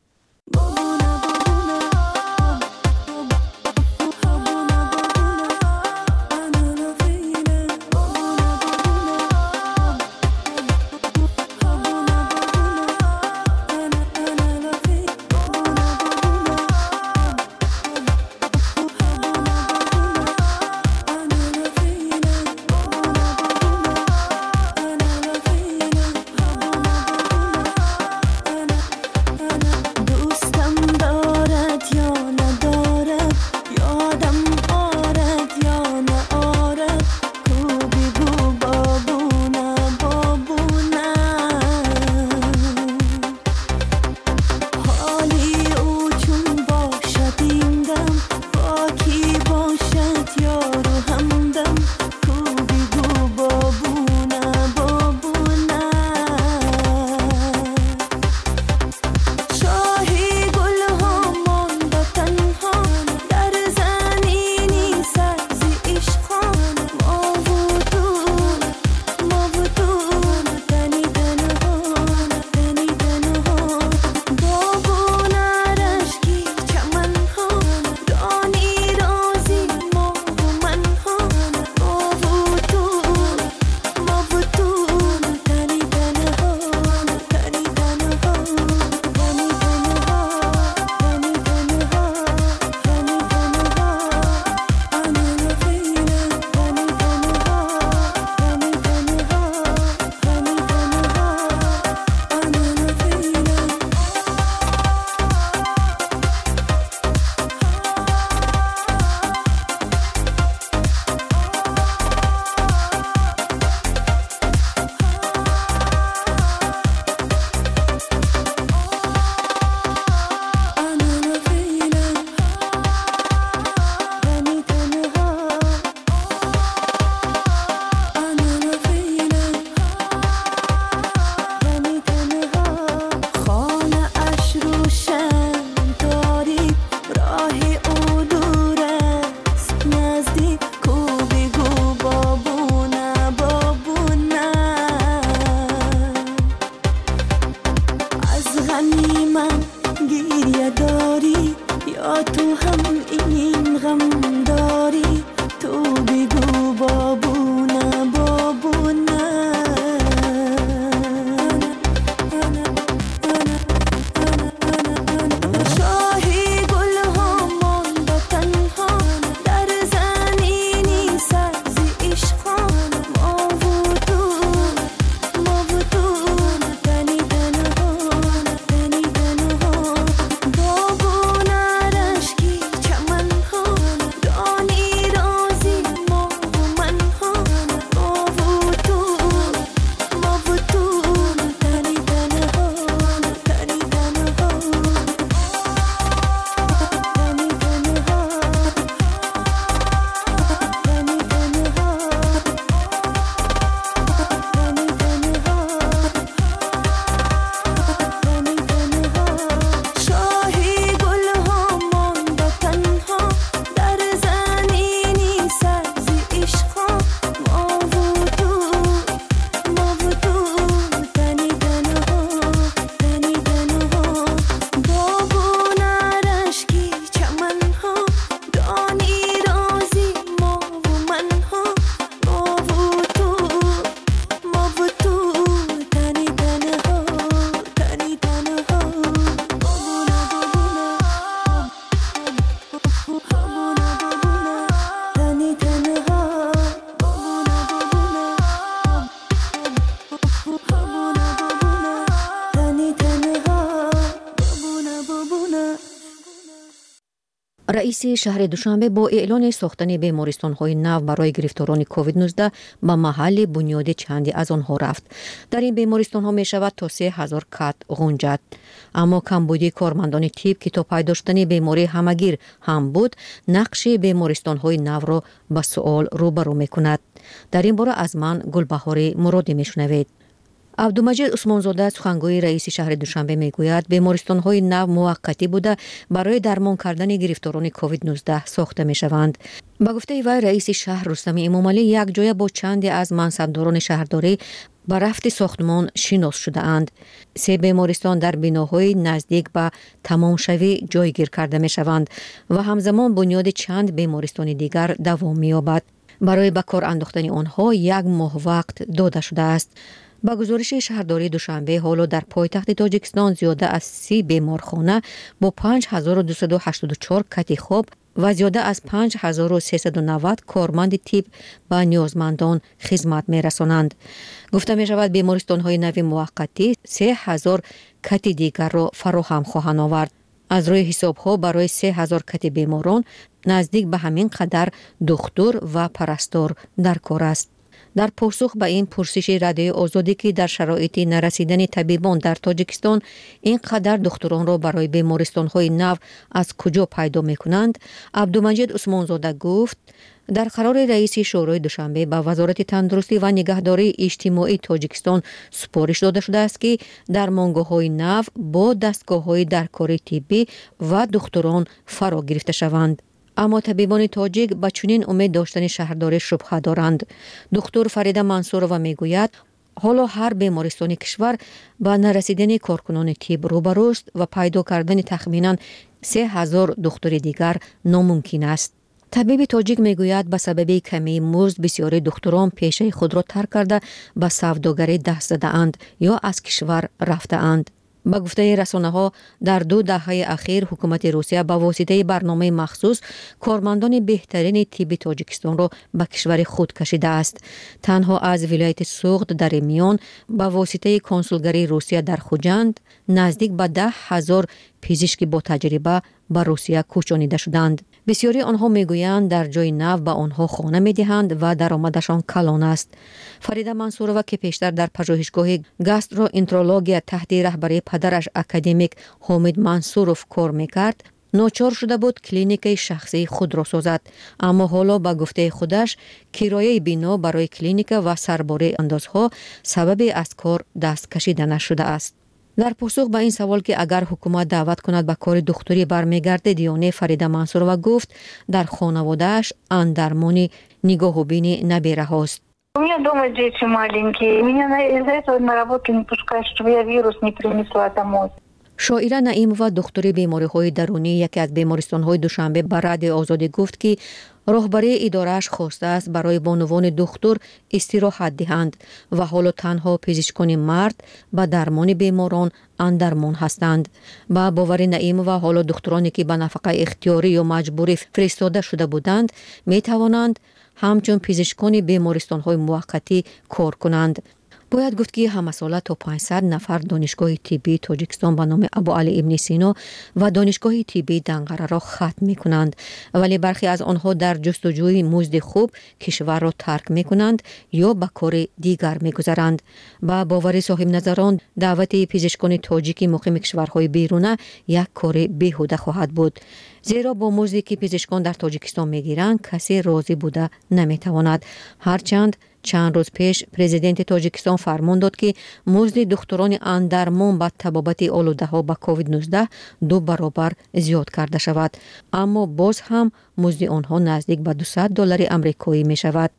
رئیس شهر دوشنبه با اعلان ساختن بیمارستان‌های نو برای گرفتاران کووید نوزده به محل بنیاد چندی از آنها رفت. در این بیمارستان‌ها می‌شود تا سه هزار کت غنجت. اما کمبودی کارمندان تیپ که تا پیدا شدن بیماری همگیر هم بود، نقش بیمارستان‌های نو را به سؤال روبرو می‌کند. در این باره از من گلبهار مرادی می‌شنوید. عبدالمجید عثمانزاده سخنگوی رئیس شهر دوشنبه میگوید بیمارستان‌های نو موقتی بوده برای درمان کردن گرفتاران کووید نوزده ساخته می‌شوند. با گفته وی رئیس شهر رستم امامعلی یک جای با چندی از منصبداران شهرداری با رفت ساختمان شناس شده اند. سه بیمارستان در بناهای نزدیک به تمام شوی جایگیر کرده می‌شوند و همزمان بنیاد چند بیمارستان دیگر دوام می‌یابد. برای به کار انداختن آنها یک ماه وقت داده شده است. با گزارش شهرداری دوشنبه حالا در پایتخت تاجیکستان زیاده از سی بیمارخانه با پنج هزار و دویست و هشتاد و چهار کت خواب و زیاده از پنج هزار و سیصد و نود کارمند تیپ به نیازمندان خدمت می رسانند. گفته می شود بیمارستان های نوی موقتی سه هزار کت دیگر را فراهم خواهند آورد. از روی حساب ها برای سه هزار کت بیماران نزدیک به همین قدر دکتر و پرستار در کار است. در پاسخ به این پرسش رادیوی آزادی که در شرایط نرسیدن طبیبان در تاجیکستان اینقدر دکتران را برای بیمارستان‌های نو از کجا پیدا می‌کنند، عبدالمجید عثمانزاده گفت در قرار رئیس شورای دوشنبه به وزارت تندرستی و نگهداری اجتماعی تاجیکستان سپارش داده شده است که درمانگاه‌های نو با دستگاه‌های درکاری طبی و دکتران فرا گرفته شوند. اما طبیبان تاجیک به چنین امید داشتن شهرداری شبهه دارند. دکتر فریده منصورова میگوید حالا هر بیمارستان کشور با نرسیدن کارکنان طب روبروست و پیدا کردن تخمینا سه هزار دکتر دیگر ناممکن است. طبیب تاجیک میگوید به سبب کمی مزد بسیاری دکتران پیشه خود را ترک کرده به سوداگری دست زده اند یا از کشور رفته اند. با گفته رسانه ها در دو دهه اخیر حکومت روسیه با واسطه برنامه مخصوص کارمندان بهترین طب تاجیکستان را به کشور خود کشیده است. تنها از ولایت سوغد در میان با واسطه کنسولگری روسیه در خوجند نزدیک به ده هزار پزشک با تجربه به روسیه کوچانیده شدند. بسیاری آنها میگویند در جای نو به آنها خانه میدهند و درآمدشان کلان است. فریده منصورova که پیشتر در پژوهشگاه گاستروانترولوژی تحت رهبری پدرش اکادمیک حامد منصورov کار میکرد، ناچار شده بود کلینیک شخصی خود را سازد. اما حالا با گفته خودش کرایه بنا برای کلینیک و سرباره اندازها سبب از کار دست کشیده نشده است. در پاسخ به این سوال که اگر حکومت دعوت کند به کار دکتری برمیگرده، دیانه فریده منصورova گفت در خانواده‌اش اندرمانی نگاه و بینی نبیره هاست. У меня дома дети маленькие. Меня из-за этого на работу не пускают, чтобы я вирус не принесла домой. شاعره نعیمova دکتر بیماری‌های درونی یکی از بیمارستان‌های دوشنبه به رادیو آزادی گفت که راهبری اداره‌اش خواسته است برای بانوان دکتر استراحت دهند و حالا تنها پزشکان مرد به درمان بیماران اندرمان هستند. با باور نعیمova حالا دکترانی که به نفقه اختیاری یا مجبوری فرستاده شده بودند می توانند همچون پزشکان بیمارستان‌های موقتی کار کنند. باید گفت که همه ساله تا پانصد نفر دانشگاه طبی تاجیکستان به نام ابوعلی ابن سینا و دانشگاه طبی دنقره را ختم می کنند، ولی برخی از آنها در جستجوی مزد خوب کشور را ترک می کنند یا به کار دیگر می گذارند. با باور صاحب نظران دعوت پزشکان تاجیکی مقیم کشورهای بیرونه یک کار بیهوده خواهد بود، زیرا با مزدی که پزشکان در تاجیکستان می گیرند کسی راضی بوده نمی تواند. هرچند چند روز پیش پرزیدنت تاجیکستان فرمان داد که مزد دکتران اندرمان با تبابت آلوده ها با کووید نوزده دو برابر زیاد کرده شود، اما باز هم مزد آنها نزدیک به دویست دلار آمریکایی می شود.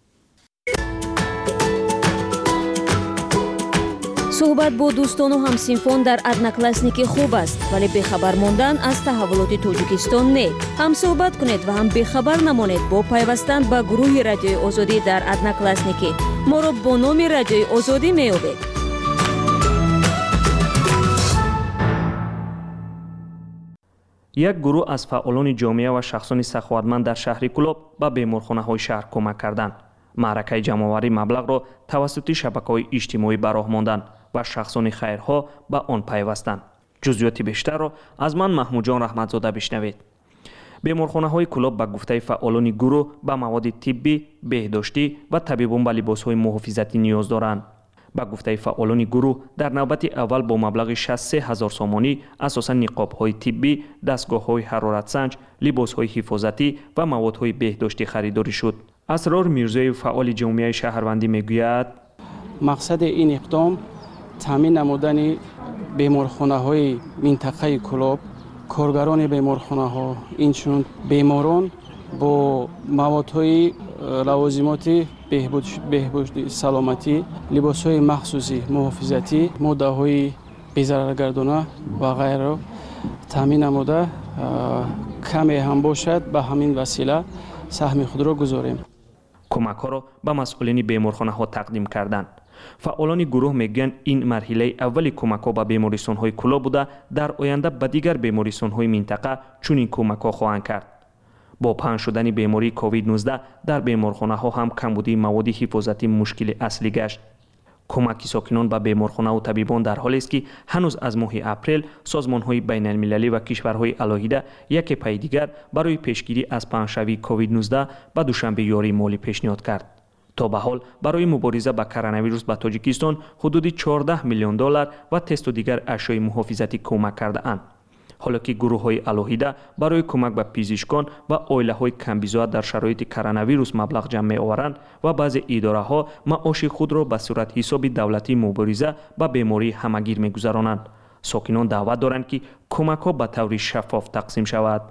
صحبت با دوستان و همسینفان در ادناکلاسنیکی خوب است، ولی بخبر ماندن از تحولات تاجیکستان نه. هم صحبت کنید و هم بخبر نمانید با پیوستن به گروه رادیوی آزادی در ادناکلاسنیکی. ما را با نام رادیوی آزادی می‌یابید. یک گروه از فعالان جامعه و شخصان سخاوتمند در شهر کلوب به بیمارخانه‌های شهر کمک کردند. معرکه جمع‌آوری مبلغ را توسط شبکه‌های اجتماعی به راه ماندند و شخصان خیرها به آن پیوستند. جزئیات بیشتر را از من محمود جان رحمتزاده بشنوید. беморхонаҳои клуб ба гуфтаи фаъолони гурӯҳ ба маводи тиббӣ, беҳдоштӣ ва табибон ба либосҳои муҳофизатӣ ниёз доранд. ба гуфтаи фаъолони гурӯҳ, дар навбати аввал бо маблағи шасту се ҳазор сомонӣ асосан ниқобҳои тиббӣ, дастгоҳҳои ҳароратсанҷ, либосҳои ҳифозатӣ ва маводҳои беҳдоштӣ харидорӣ шуд. асрор мирзоев, фаъоли ҷомеаи шаҳрвандӣ, мегӯяд: мақсади ин иқдом таъмин намудани беморхонаҳои минтақаи Кӯлоб, коргарони беморхонаҳо, инчунин беморон бо маводҳои лавозимоти беҳбуди саломатӣ, либосҳои махсуси муҳофизатӣ, моддаҳои безараргардона ва ғайраро таъмин намуда каме ҳам бошад ба ҳамин васила саҳми худро гузорем. кӯмакҳоро ба масъулини беморхонаҳо тақдим карданд. фаъолони гурӯҳ мегӯянд ин марҳилаи аввали кӯмакҳо ба бемористонҳои Кӯлоб буда, дар оянда ба дигар бемористонҳои минтақа чунин кӯмакҳо хоҳанд кард. бо паҳн шудани бемории ковид нуздаҳ дар беморхонаҳо ҳам камбудии маводи ҳифозатӣ мушкили аслӣ гашт. кӯмаки сокинон ба беморхонаву табибон дар ҳолест ки ҳанӯз аз моҳи апрел созмонҳои байналмилалӣ ва кишварҳои алоҳида яке пайи дигар барои пешгирӣ аз паҳншавии ковид нуздаҳ ба душанбе ёрии молӣ пешниҳод кард. то ба ҳол барои мубориза ба коронавирус ба Тоҷикистон ҳудуди чордаҳ миллион доллар ва тесту дигар ашёи муҳофизатӣ кӯмак кардаанд. ҳоло ки гурӯҳҳои алоҳида барои кӯмак ба пизишкон ва оилаҳои камбизоат дар шароити коронавирус маблағ ҷамъ меоваранд ва баъзе идораҳо маоши худро ба сурат ҳисоби давлатии мубориза ба бемории ҳамагир мегузаронанд. сокинон даъват доранд ки кӯмакҳо ба таври шаффоф тақсим шавад.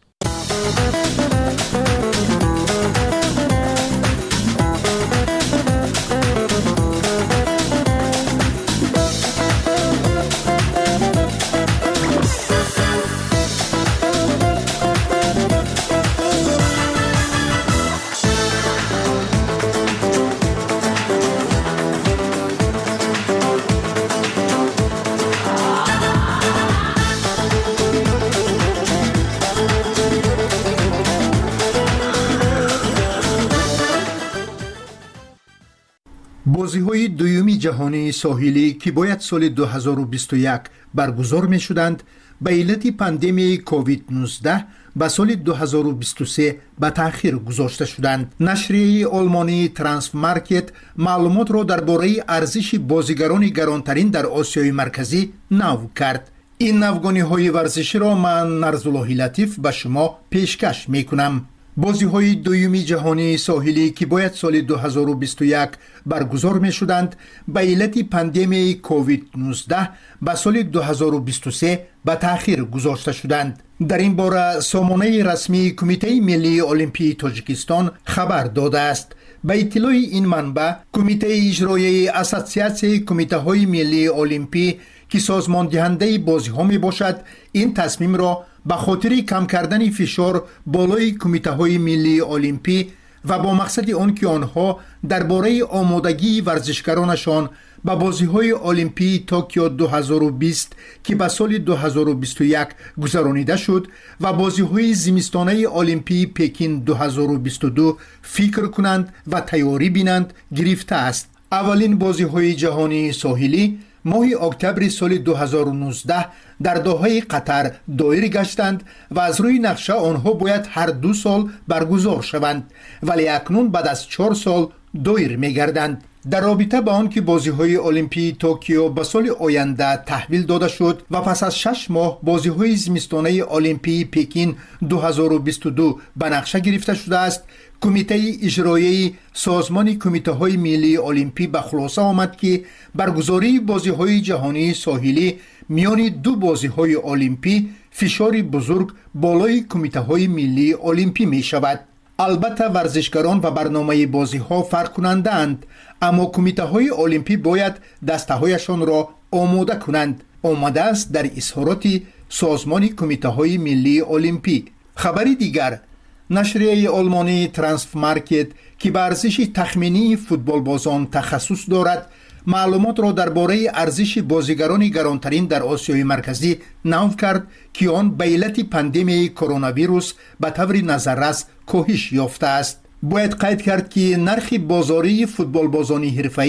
бозиҳои дуюми ҷаҳонии соҳилӣ ки бояд соли ду ҳазору бисту як баргузор мешуданд, ба иллати пандемияи ковид нуздаҳ ба соли ду ҳазору бисту се ба таъхир гузошта шуданд. нашрияи олмонии Трансфмаркет маълумотро дар бораи арзиши бозигарони гаронтарин дар Осиёи марказӣ нав кард. ин навгониҳои варзиширо ман Нарзуллоҳи Латиф ба шумо пешкаш мекунам. бозиҳои дуюми ҷаҳонии соҳилӣ ки бояд соли ду ҳазору бисту як баргузор мешуданд, ба иллати пандемияи ковид нуздаҳ ба соли ду ҳазору бисту се ба таъхир гузошта шуданд. дар ин бора сомонаи расмии Кумитаи Миллии Олимпии Тоҷикистон хабар додааст. ба иттилои ин манбаъ, Кумитаи иҷроияи Ассотсиатсияи Кумитаҳои Миллии Олимпӣ ки созмондиҳандаи бозиҳо мебошад, ин тасмимро ба хотири кам кардани фишор болои Кумитаҳои Миллии Олимпӣ ва бо мақсади он ки онҳо дар бораи омодагии варзишгаронашон ба бозиҳои Олимпии Токио ду ҳазору бист ки ба соли ду ҳазору бисту як гузаронида шуд ва бозиҳои зимистонаи Олимпии Пекин ду ҳазору бисту ду фикр кунанд ва тайёрӣ бинанд гирифтааст. аввалин бозиҳои ҷаҳонии соҳилӣ моҳи октябри соли ду ҳазору нуздаҳ дар доҳаи Қатар доир гаштанд ва аз рӯи нақша онҳо бояд ҳар ду сол баргузор шаванд, вале акнун баъд аз чор сол доир мегарданд. дар робита ба он ки бозиҳои Олимпии Токио ба соли оянда таҳвил дода шуд ва пас аз шаш моҳ бозиҳои зимистонаи Олимпии Пекин ду ҳазору бисту ду ба нақша гирифта шудааст, Кумитаи иҷроияи Созмони Кумитаҳои Миллии Олимпӣ ба хулоса омад ки баргузории бозиҳои ҷаҳонии соҳилӣ миёни ду бозиҳои олимпӣ фишори бузург болои Кумитаҳои Миллии Олимпӣ мешавад. албатта варзишгарон ва барномаи бозиҳо фарқкунандаанд, аммо Кумитаҳои Олимпӣ бояд дастаҳояшонро омода кунанд, омадааст дар изҳороти Созмони Кумитаҳои Миллии Олимпӣ. хабари дигар, нашрияи олмонии Трансфмаркет ки ба арзиши тахминии футболбозон тахассус дорад, маълумотро дар бораи арзиши бозигарони гаронтарин дар Осиёи марказӣ нав кард ки он ба иллати пандемияи коронавирус ба таври назаррас коҳиш ёфтааст. бояд қайд кард ки нархи бозории футболбозони ҳирфаӣ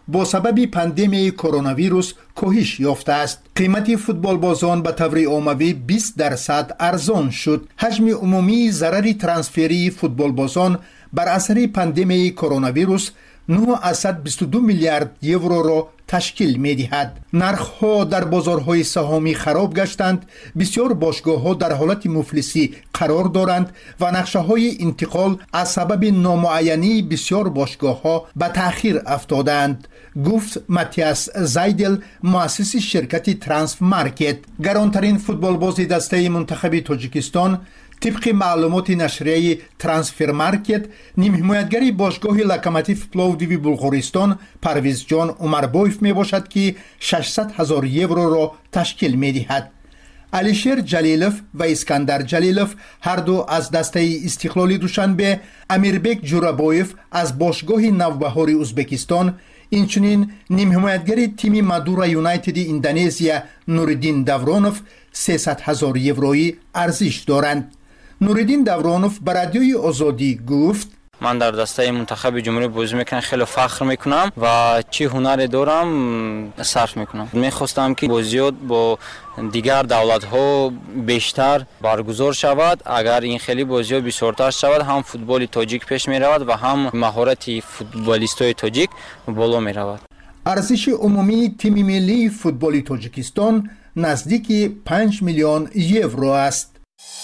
با سبب پاندمی کرونا ویروس کاهش یافته است. قیمت فوتبال بازان به طور عمومی بیست درصد ارزان شد. حجم عمومی ضرر ترانسفری فوتبال بازان بر اثر پاندمی کرونا ویروس نه و بیست و دو میلیارد یورو را تشکیل می دهد. نرخ ها در بازارهای سهامی خراب گشتند. بسیار باشگاه ها در حالت مفلسی قرار دارند و نقشه های انتقال از سبب نامعینی بسیار باشگاه ها به تأخیر افتادند، گفت ماتیاس زایدل، مؤسس شرکت ترانسف مارکت. گرانترین فوتبال باز دسته منتخب تاجیکستان طبق معلومات نشریه ترانسفر مارکت، نیم حمایتگر باشگاه لوکوموتیو پلوودیو بلغارستان پرویز جان عمربایف می باشد که ششصد هزار یورو را تشکیل می دهد. علیشیر جلیلوف و اسکندر جلیلوف هر دو از دسته استقلال دوشنبه، امیربک جورابایف از باشگاه نوبهار ازبکستان، اینچنین نیم حمایتگر تیم مادورا یونایتد اندونزیا نوردین دورانوف سیصد هزار یورویی ارزش دارند. نوردین دورانوف به رادیوی آزادی گفت: من در دسته منتخب جمهوری بازی میکنم، خیلی فخر میکنم و چی هنری دارم صرف میکنم. میخواستم که بازیات با دیگر دولت ها بیشتر برگزار شود. اگر این خیلی بازی ها بسیارتر شود، هم فوتبال تاجیک پیش میرود و هم مهارت فوتبالیست های تاجیک بالا میرود. ارزش عمومی تیم ملی فوتبال تاجیکستان نزدیک پنج میلیون یورو است.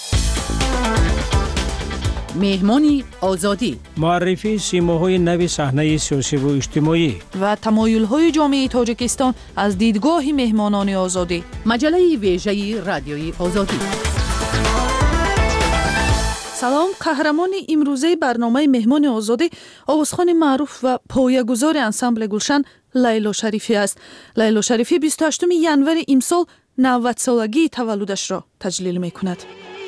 مهمانی آزادی، معرفی سیماهای نو صحنه سیاسی و اجتماعی و تمایل‌های جامعه تاجیکستان از دیدگاه مهمانان آزادی. مجله ویژه رادیوی آزادی. سلام. قهرمان امروزه برنامه مهمان آزادی آوازخوان معروف و پایه‌گذار انسامبل گلشن لیلا شریفی است. لیلا شریفی بیست و هشتم ژانویه امسال نود سالگی تولدش را تجلیل می‌کند.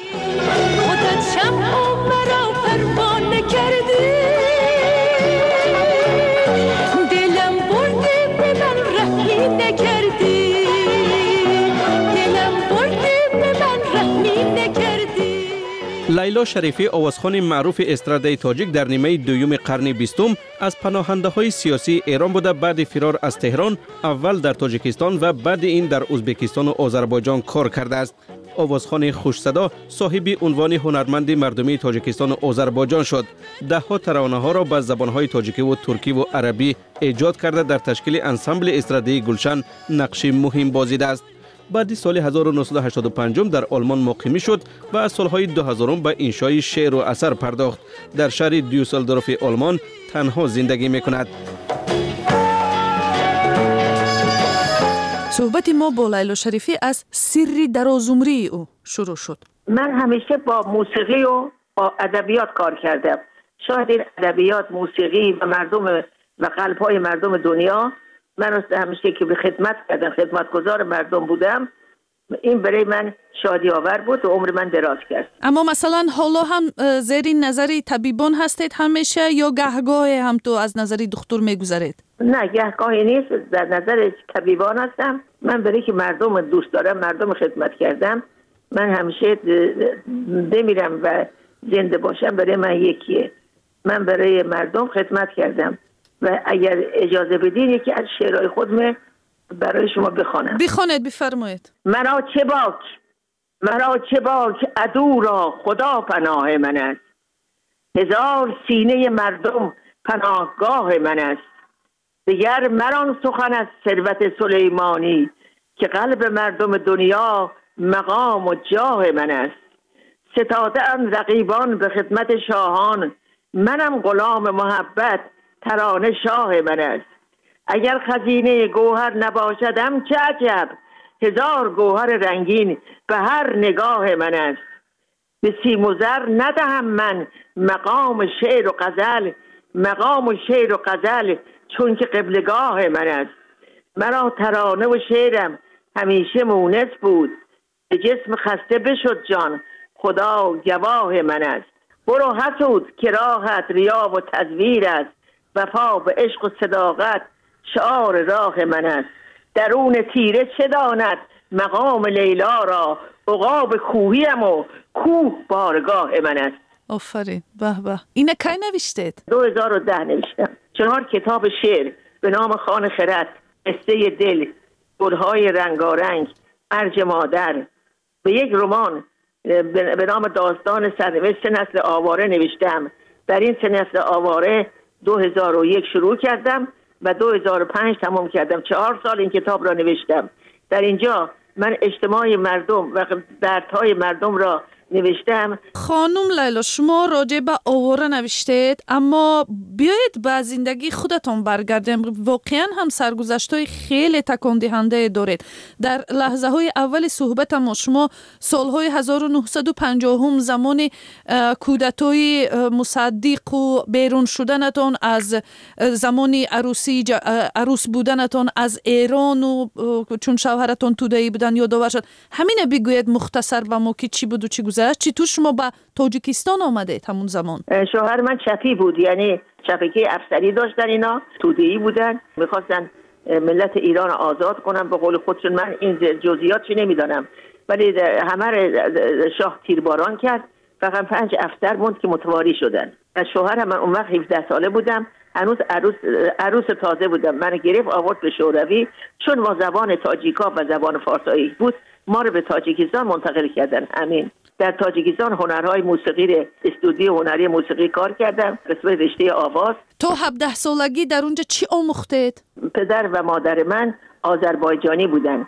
لیلا شریفی آوازخوان معروف استرادای تاجیک در نیمه دوم قرن بیستم از پناهنده های سیاسی ایران بوده. بعد فرار از تهران اول در تاجیکستان و بعد این در ازبکستان و آذربایجان کار کرده است. آوازخوان خوش صدا صاحب عنوان هنرمند مردمی تاجیکستان و آذربایجان شد. ده ها ترانه ها را به زبان های تاجیکی و ترکی و عربی ایجاد کرده در تشکیل انسامبل استرادای گلشن نقش مهم بازیده است. بعد سال هزار و نهصد و هشتاد و پنج در آلمان مقیم شد و از سالهای دو هزار به انشای شعر و اثر پرداخت. در شهر دیوسلدورف آلمان تنها زندگی میکند. صحبت ما با لیلا شریفی از سری درازعمری او شروع شد. من همیشه با موسیقی و با ادبیات کار کردم. شاید این ادبیات، موسیقی و مردم و قلب‌های مردم دنیا، من همیشه که به خدمت کردم، خدمتگزار مردم بودم، این برای من شادی آور بود و عمر من دراز کرد. اما مثلا حالا هم زیر نظری طبیبان هستید همیشه یا گهگاه هم تو از نظری دکتر میگذارید؟ نه، گهگاهی نیست، در نظر طبیبان هستم. من برای که مردم دوست دارم، مردم خدمت کردم، من همیشه بمیرم و زنده باشم برای من یکیه. من برای مردم خدمت کردم و اگر اجازه بدین یکی از شعرهای خودم برای شما بخوانم. بخوانید، بفرمایید. مرا چه باک، مرا چه باک عدو را خدا پناه من است. هزار سینه مردم پناهگاه من است. دیگر مران سخن از ثروت سلیمانی که قلب مردم دنیا مقام و جاه من است. ستاده ام رقیبان به خدمت شاهان، منم غلام محبت ترانه شاه من است. اگر خزینه گوهر نباشدم چه عجب، هزار گوهر رنگین به هر نگاه من است. به سیم و زر ندهم من مقام شعر و غزل، مقام و شعر و غزل چون که قبلگاه من است. مرا ترانه و شعرم همیشه مونس بود، به جسم خسته بشد جان خدا گواه من است. برو حسود که راحت ریا و تزویر است، وفا به عشق و صداقت شعار راه من است. درون تیره چه داند مقام لیلا را، عقاب کوهیم و کوه بارگاه من است. آفرین، به به. اینه کی نوشتید؟ دو هزار و ده نوشتم. چهار کتاب شعر به نام خان خرد، قصه دل، گلهای رنگارنگ، ارج مادر، به یک رمان به نام داستان سرنوشت نسل آواره نوشتم. در این سه نسل آواره دو هزار و یک شروع کردم و دو هزار و پنج تمام کردم. چهار سال این کتاب را نوشتم. در اینجا من اجتماع مردم و دردهای مردم را نوشتم. خانم لیلا، شما راجع به آواره نوشتید، اما بیایید به زندگی خودتون برگردیم. واقعا هم سرگذشت‌های خیلی تکان دهنده دارید. در لحظه های اول صحبت ما شما سالهای هزار و نهصد و پنجاه هم زمان کودتای مصدق و بیرون شدنتون از زمان عروسی عروس بودنتون از ایران و چون شوهرتون توده‌ای بودن یادآور شد. همین بگوید مختصر و ما که چی بود و چی گذشت. چی تو شما به تاجیکستان آمده همون زمان؟ شوهر من چپی بود، یعنی چپکی افسری داشتن، اینا توده‌ای بودن، میخواستن ملت ایران آزاد کنن به قول خودشون. من این جزئیات چی نمیدانم، ولی همه شاه تیرباران کرد، فقط پنج افسر موند که متواری شدن. از شوهرم من اون وقت هفده ساله بودم، هنوز عروس عروس تازه بودم. من گرفت آورد به شوروی، چون ما زبان تاجیکا و زبان فارسی بود ما رو به تاجیکستان منتقل کردن. همین در تاجیکستان هنرهای موسیقی، استودیو هنری موسیقی کار کردم، قسمت رشته آواز. تو هفده سالگی در اونجا چی آموختید؟ پدر و مادر من آذربایجانی بودن.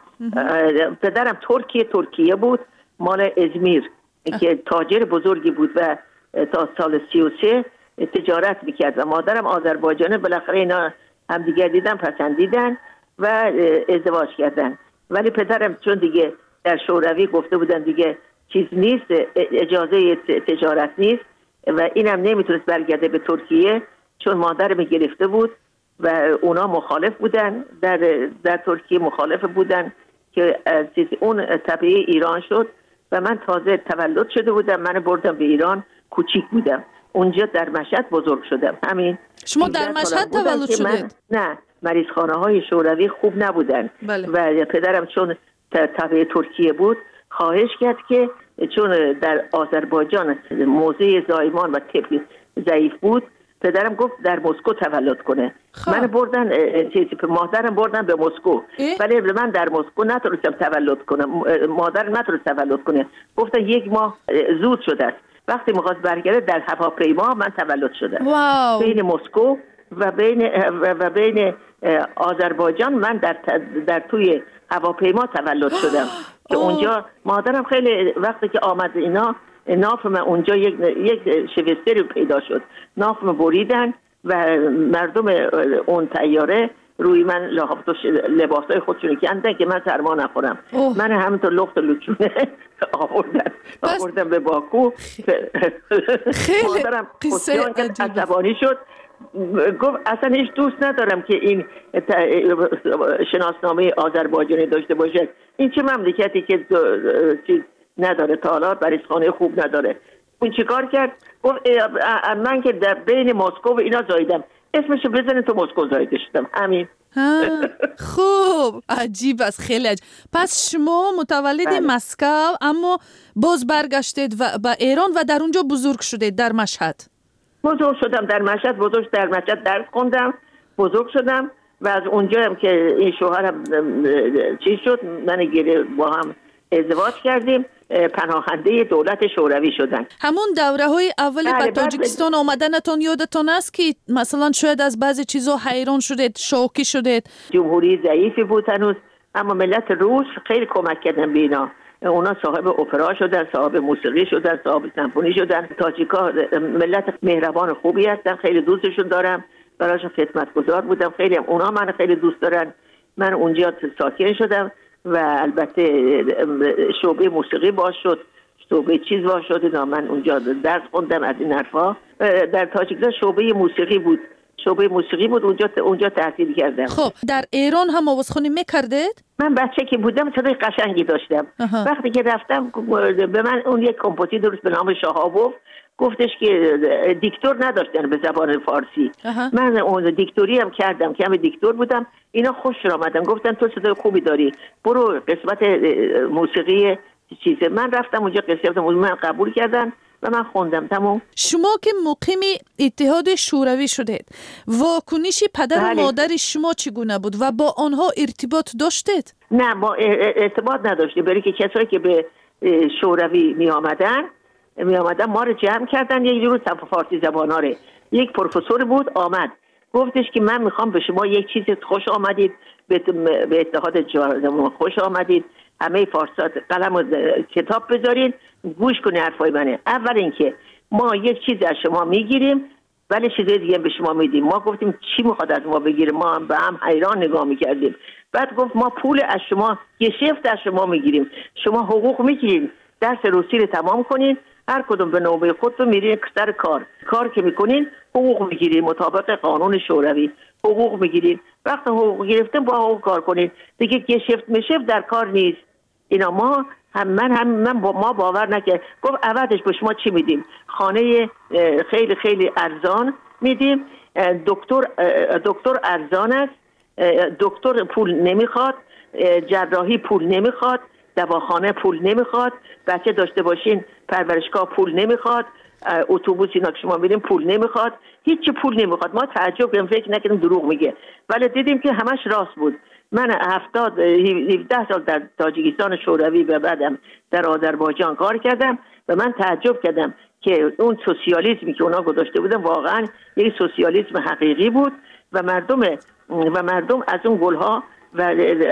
پدرم ترکیه ترکیه بود، مال ازمیر که تاجر بزرگی بود و تا سال سی و سه تجارت میکرد و مادرم آذربایجانی. بالاخره اینا هم دیگر دیدن، پسندیدن و ازدواج کردن. ولی پدرم چون دیگه در شوروی گفته بودن دیگه چیز نیست، اجازه تجارت نیست و اینم نمیتونست برگرده به ترکیه، چون مادرم گرفته بود و اونا مخالف بودن، در در ترکیه مخالف بودن که اون تبعه ایران شد و من تازه تولد شده بودم. من بردم به ایران، کوچیک بودم، اونجا در مشهد بزرگ شدم. همین. شما در مشهد تولد شدید؟ نه، مریضخانه های شوروی خوب نبودن. بله. و پدرم چون تبع ترکیه بود خواهش کرد که چون در آذربایجان موضع زایمان و طب ضعیف بود، پدرم گفت در مسکو تولد کنه. خواه. من بردن چیزی مادرم بردن به مسکو، ولی من در مسکو نتونستم تولد کنم. مادر نتونست تولد کنه، گفتن یک ماه زود شده است. وقتی می‌خواست برگرده در هواپیما من تولد شدم. واو. بین مسکو و بین و بین آذربایجان من در در توی هواپیما تولد شدم که اونجا مادرم خیلی وقتی که آمد اینا نافم اونجا یک یک شوستری پیدا شد، نافم بریدن و مردم اون طیاره روی من لباسای خودشون کندن که من سرما نخورم. اوه. من همینطور لخت و لچونه آوردن آوردن به باکو. خیلی قصه عصبانی شد، گفت اصلا هیچ دوست ندارم که این شناسنامه آذربایجانی داشته باشه. این چه مملکتی که چیز نداره، تا بریزخانه خوب نداره. اون چیکار کرد؟ گفت من که در بین مسکو و اینا زایدم، اسمشو بزنید تو مسکو زایده شدم. همین. خوب، عجیب است، خیلی عجیب. پس شما متولد بله. مسکو، اما باز برگشتید و به ایران و در اونجا بزرگ شدید در مشهد. بزرگ شدم در مشهد، بزرگ در مشهد درس خوندم، بزرگ شدم و از اونجا هم که این شوهرم چیز شد، من گیره با هم ازدواج کردیم، پناهنده دولت شوروی شدن. همون دوره های اولی به تاجیکستان آمدنتون یادتون است که مثلا شاید از بعضی چیزا حیران شدید، شوکی شدید؟ جمهوری ضعیفی بود هنوز، اما ملت روس خیلی کمک کردن به اینا. اونا صاحب اپرا شدن، صاحب موسیقی شدن، صاحب سمفونی شدن. تاجیکا ملت مهربان خوبی هستن، خیلی دوستشون دارم، براشون خدمتگزار بودم. خیلی هم اونا من خیلی دوست دارن. من اونجا ساکن شدم و البته شعبه موسیقی باز شد، شعبه چیز باز شد. من اونجا درس خوندم از این حرفا. در تاجیکستان شعبه موسیقی بود، شعبه موسیقی بود، اونجا اونجا تحصیل کردم. خب در ایران هم آوازخوانی میکردید؟ من بچه که بودم صدای قشنگی داشتم. اها. وقتی که رفتم به من اون یک کمپوزیتور به نام شاهابوف گفتش که دیکتور نداشتن به زبان فارسی. اها. من اون دیکتوری هم کردم که همه دیکتور بودم. اینا خوش آمدن، گفتن تو صدای خوبی داری، برو قسمت موسیقی چیزه. من رفتم اونجا قسمت موسیقی من قبول کردن و من خوندم. تمام. شما که مقیم اتحاد شوروی شدید، واکنش پدر بله. و مادر شما چگونه بود و با آنها ارتباط داشتید؟ نه، ما ارتباط نداشتیم، برای که کسایی که به شوروی می آمدن می آمدن ما رو جمع کردن. یک روز فارسی زبانا رو یک پروفسور بود آمد گفتش که من میخوام به شما یک چیز خوش آمدید، به اتحاد جوانان خوش آمدید، همه فارسات قلم و کتاب بذارین گوش کنی حرفای منه. اول اینکه ما یک چیز از شما میگیریم ولی چیز دیگه به شما میدیم. ما گفتیم چی میخواد از ما بگیره؟ ما هم به هم حیران نگاه میکردیم. بعد گفت ما پول از شما گشفت از شما میگیریم، شما حقوق میگیرین، درس روسی رو تمام کنین، هر کدوم به نوبه خودتون میرین سر کار کار که میکنین حقوق میگیرین مطابق قانون شوروی حقوق میگیرین. وقتی حقوق گرفتین با حقوق کار کنین دیگه گشفت میشفت در کار نیست. اینا ما هم من هم من با ما باور نکرد. گفت عوضش به شما چی میدیم؟ خانه خیلی خیلی ارزان میدیم، دکتر دکتر ارزان است، دکتر پول نمیخواد، جراحی پول نمیخواد، دواخانه پول نمیخواد، بچه داشته باشین پرورشگاه پول نمیخواد، اتوبوس اینا که شما میرین پول نمیخواد، هیچ پول نمیخواد. ما تعجب کردیم، فکر نکردیم دروغ میگه، ولی دیدیم که همش راست بود. من هفتاد هفده سال در تاجیکستان شوروی و بعدم در آذربایجان کار کردم و من تعجب کردم که اون سوسیالیسمی که اونا گذاشته بودن واقعا یک سوسیالیسم حقیقی بود و مردم و مردم از اون گلها و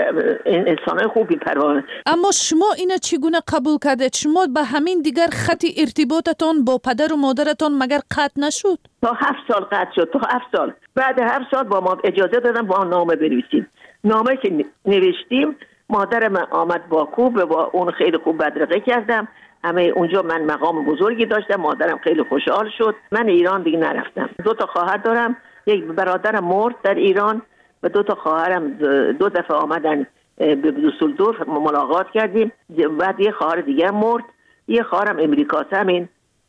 انسانای خوبی پروانه. اما شما اینو چگونه قبول کردید؟ شما به همین دیگر خط ارتباطتان با پدر و مادرتان مگر قطع نشد؟ تا هفت سال قطع شد، تا هفت سال. بعد هفت سال با ما اجازه دادن با نامه بنویسیم. نامه که نوشتیم مادرم آمد باکو، با اون خیلی خوب بدرقه کردم، همه اونجا من مقام بزرگی داشتم، مادرم خیلی خوشحال شد. من ایران دیگه نرفتم. دو تا خواهر دارم، یک برادرم مرد در ایران و دو تا خواهرم دو دفعه آمدن به دوسلدورف ملاقات کردیم. بعد یه خواهر دیگه مرد، یه خواهرم امریکاست همین.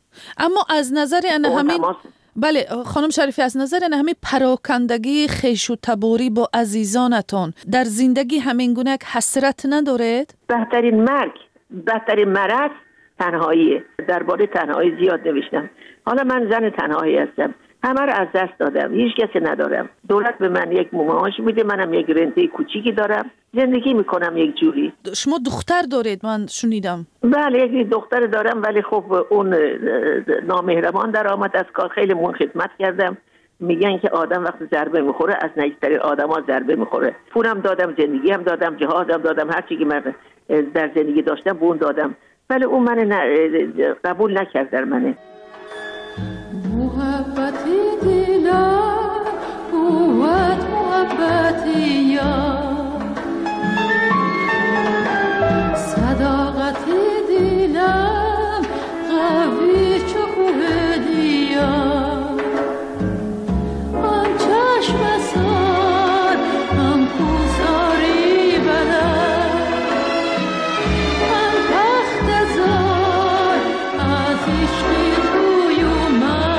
اما از نظر ان همین تماس... بله خانم شریفی، از نظر ان همین پراکندگی خیش و تباری با عزیزانتان در زندگی همین گونه حسرت ندارید؟ بهترین مرگ، بهترین مرض تنهاییه. درباره تنهایی زیاد نوشتم. حالا من زن تنهایی هستم، همه رو از دست دادم، هیچ کسی ندارم. دولت به من یک معاش میده، منم یک رنته کوچیکی دارم، زندگی میکنم یک جوری. شما دختر دارید من شنیدم؟ بله یک دختر دارم، ولی خب اون نامهربان در آمد از کار. خیلی مون خدمت کردم. میگن که آدم وقتی ضربه میخوره از نزدیکترین آدما ضربه میخوره. پولم دادم، زندگی هم دادم، جهازم دادم، هر چیزی که من در زندگی داشتم به اون دادم، ولی اون من قبول نکرد در منه. محبتی دلم قوت محبتی یار، صداقتی دلم قوی چو کوه دیار، آن چشم سار هم کوزاری بلد، آن تخت زار از عشقی توی اومد،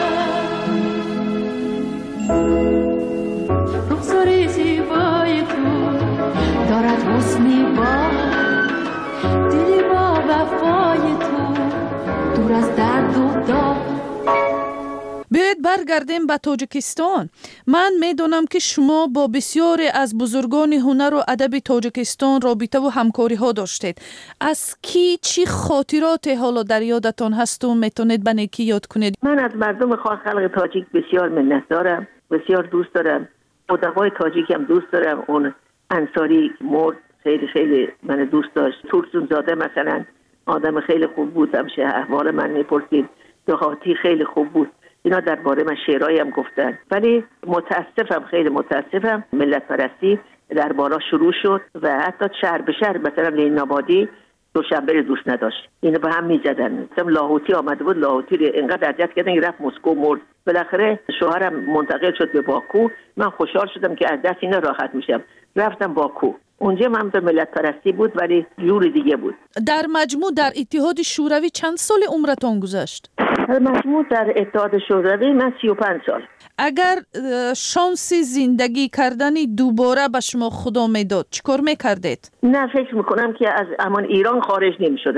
رخساری زیبای تو دارد حسنی با دلی با وفای تو دور از درد و داغ. بیایید برگردیم به تاجیکستان. من میدونم که شما با بسیاری از بزرگان هنر و ادب تاجیکستان رابطه و همکاری ها داشتید. از کی چی خاطرات حالا در یادتان هست و میتونید به نیکی یاد کنید؟ من از مردم خلق تاجیک بسیار منتدارم، بسیار دوست دارم. ادبای تاجیک هم دوست دارم. اون انصاری مرد خیلی خیلی من دوست داشت. تورسون زاده مثلا آدم خیلی خوب بود، همشه احوال من میپرسید. دهاتی خیلی خوب بود. اینا درباره من شعرایی هم گفتن. ولی متاسفم، خیلی متاسفم، ملت پرستی در بالا شروع شد و حتی شهر به شهر مثلا لین آبادی دوشنبه رو دوست نداشت. اینو به هم میزدن. مثلا لاهوتی آمده بود، لاهوتی رو اینقدر اذیت کردن رفت مسکو مرد. بالاخره شوهرم منتقل شد به باکو. من خوشحال شدم که از دست اینا راحت میشم. رفتم باکو. اونجا من به ملت پرستی بود ولی جور دیگه بود. در مجموع در اتحاد شوروی چند سال عمرتان گذشت؟ در مجموع در اتحاد شوروی من سی و پنج سال. اگر شانس زندگی کردنی دوباره به شما خدا میداد چیکار میکردید؟ نه فکر میکنم که از امان ایران خارج نمیشدم.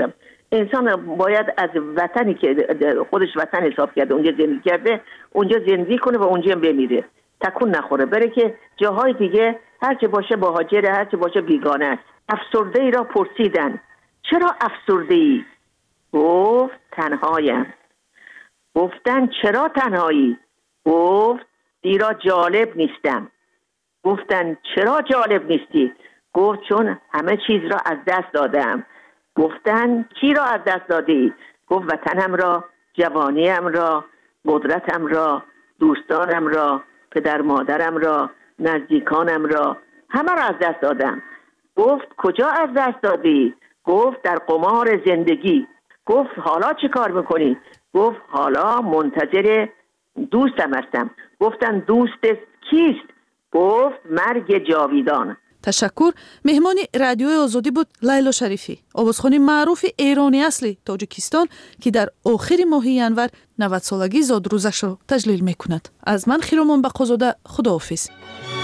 انسان باید از وطنی که خودش وطن حساب کرده اونجا زندگی کرده اونجا زندگی کنه و اونجا بمیره، تکون نخوره، بره که جاهای دیگه هرچه باشه مهاجر، هرچه باشه بیگانه است. افسرده ای را پرسیدن چرا افسرده ای؟ گفت تنهایم. گفتن چرا تنهایی؟ گفت زیرا جالب نیستم. گفتن چرا جالب نیستی؟ گفت چون همه چیز را از دست دادم. گفتن چی را از دست دادی؟ گفت وطنم را، جوانیم را، قدرتم را، دوستانم را، پدر مادرم را، نزدیکانم را، همه را از دست دادم. گفت کجا از دست دادی؟ گفت در قمار زندگی. گفت حالا چی کار میکنی؟ گفت حالا منتظر دوستم هستم. گفتن دوست کیست؟ گفت مرگ جاویدان. تشکر. مهمان رادیوی آزادی بود لیلا شریفی، آوازخوان معروف ایرانی اصلی تاجیکستان که در آخر ماه ینور نود سالگی زاد روزش را تجلیل میکند. از من خیرامان بقازاده، خداحافظ.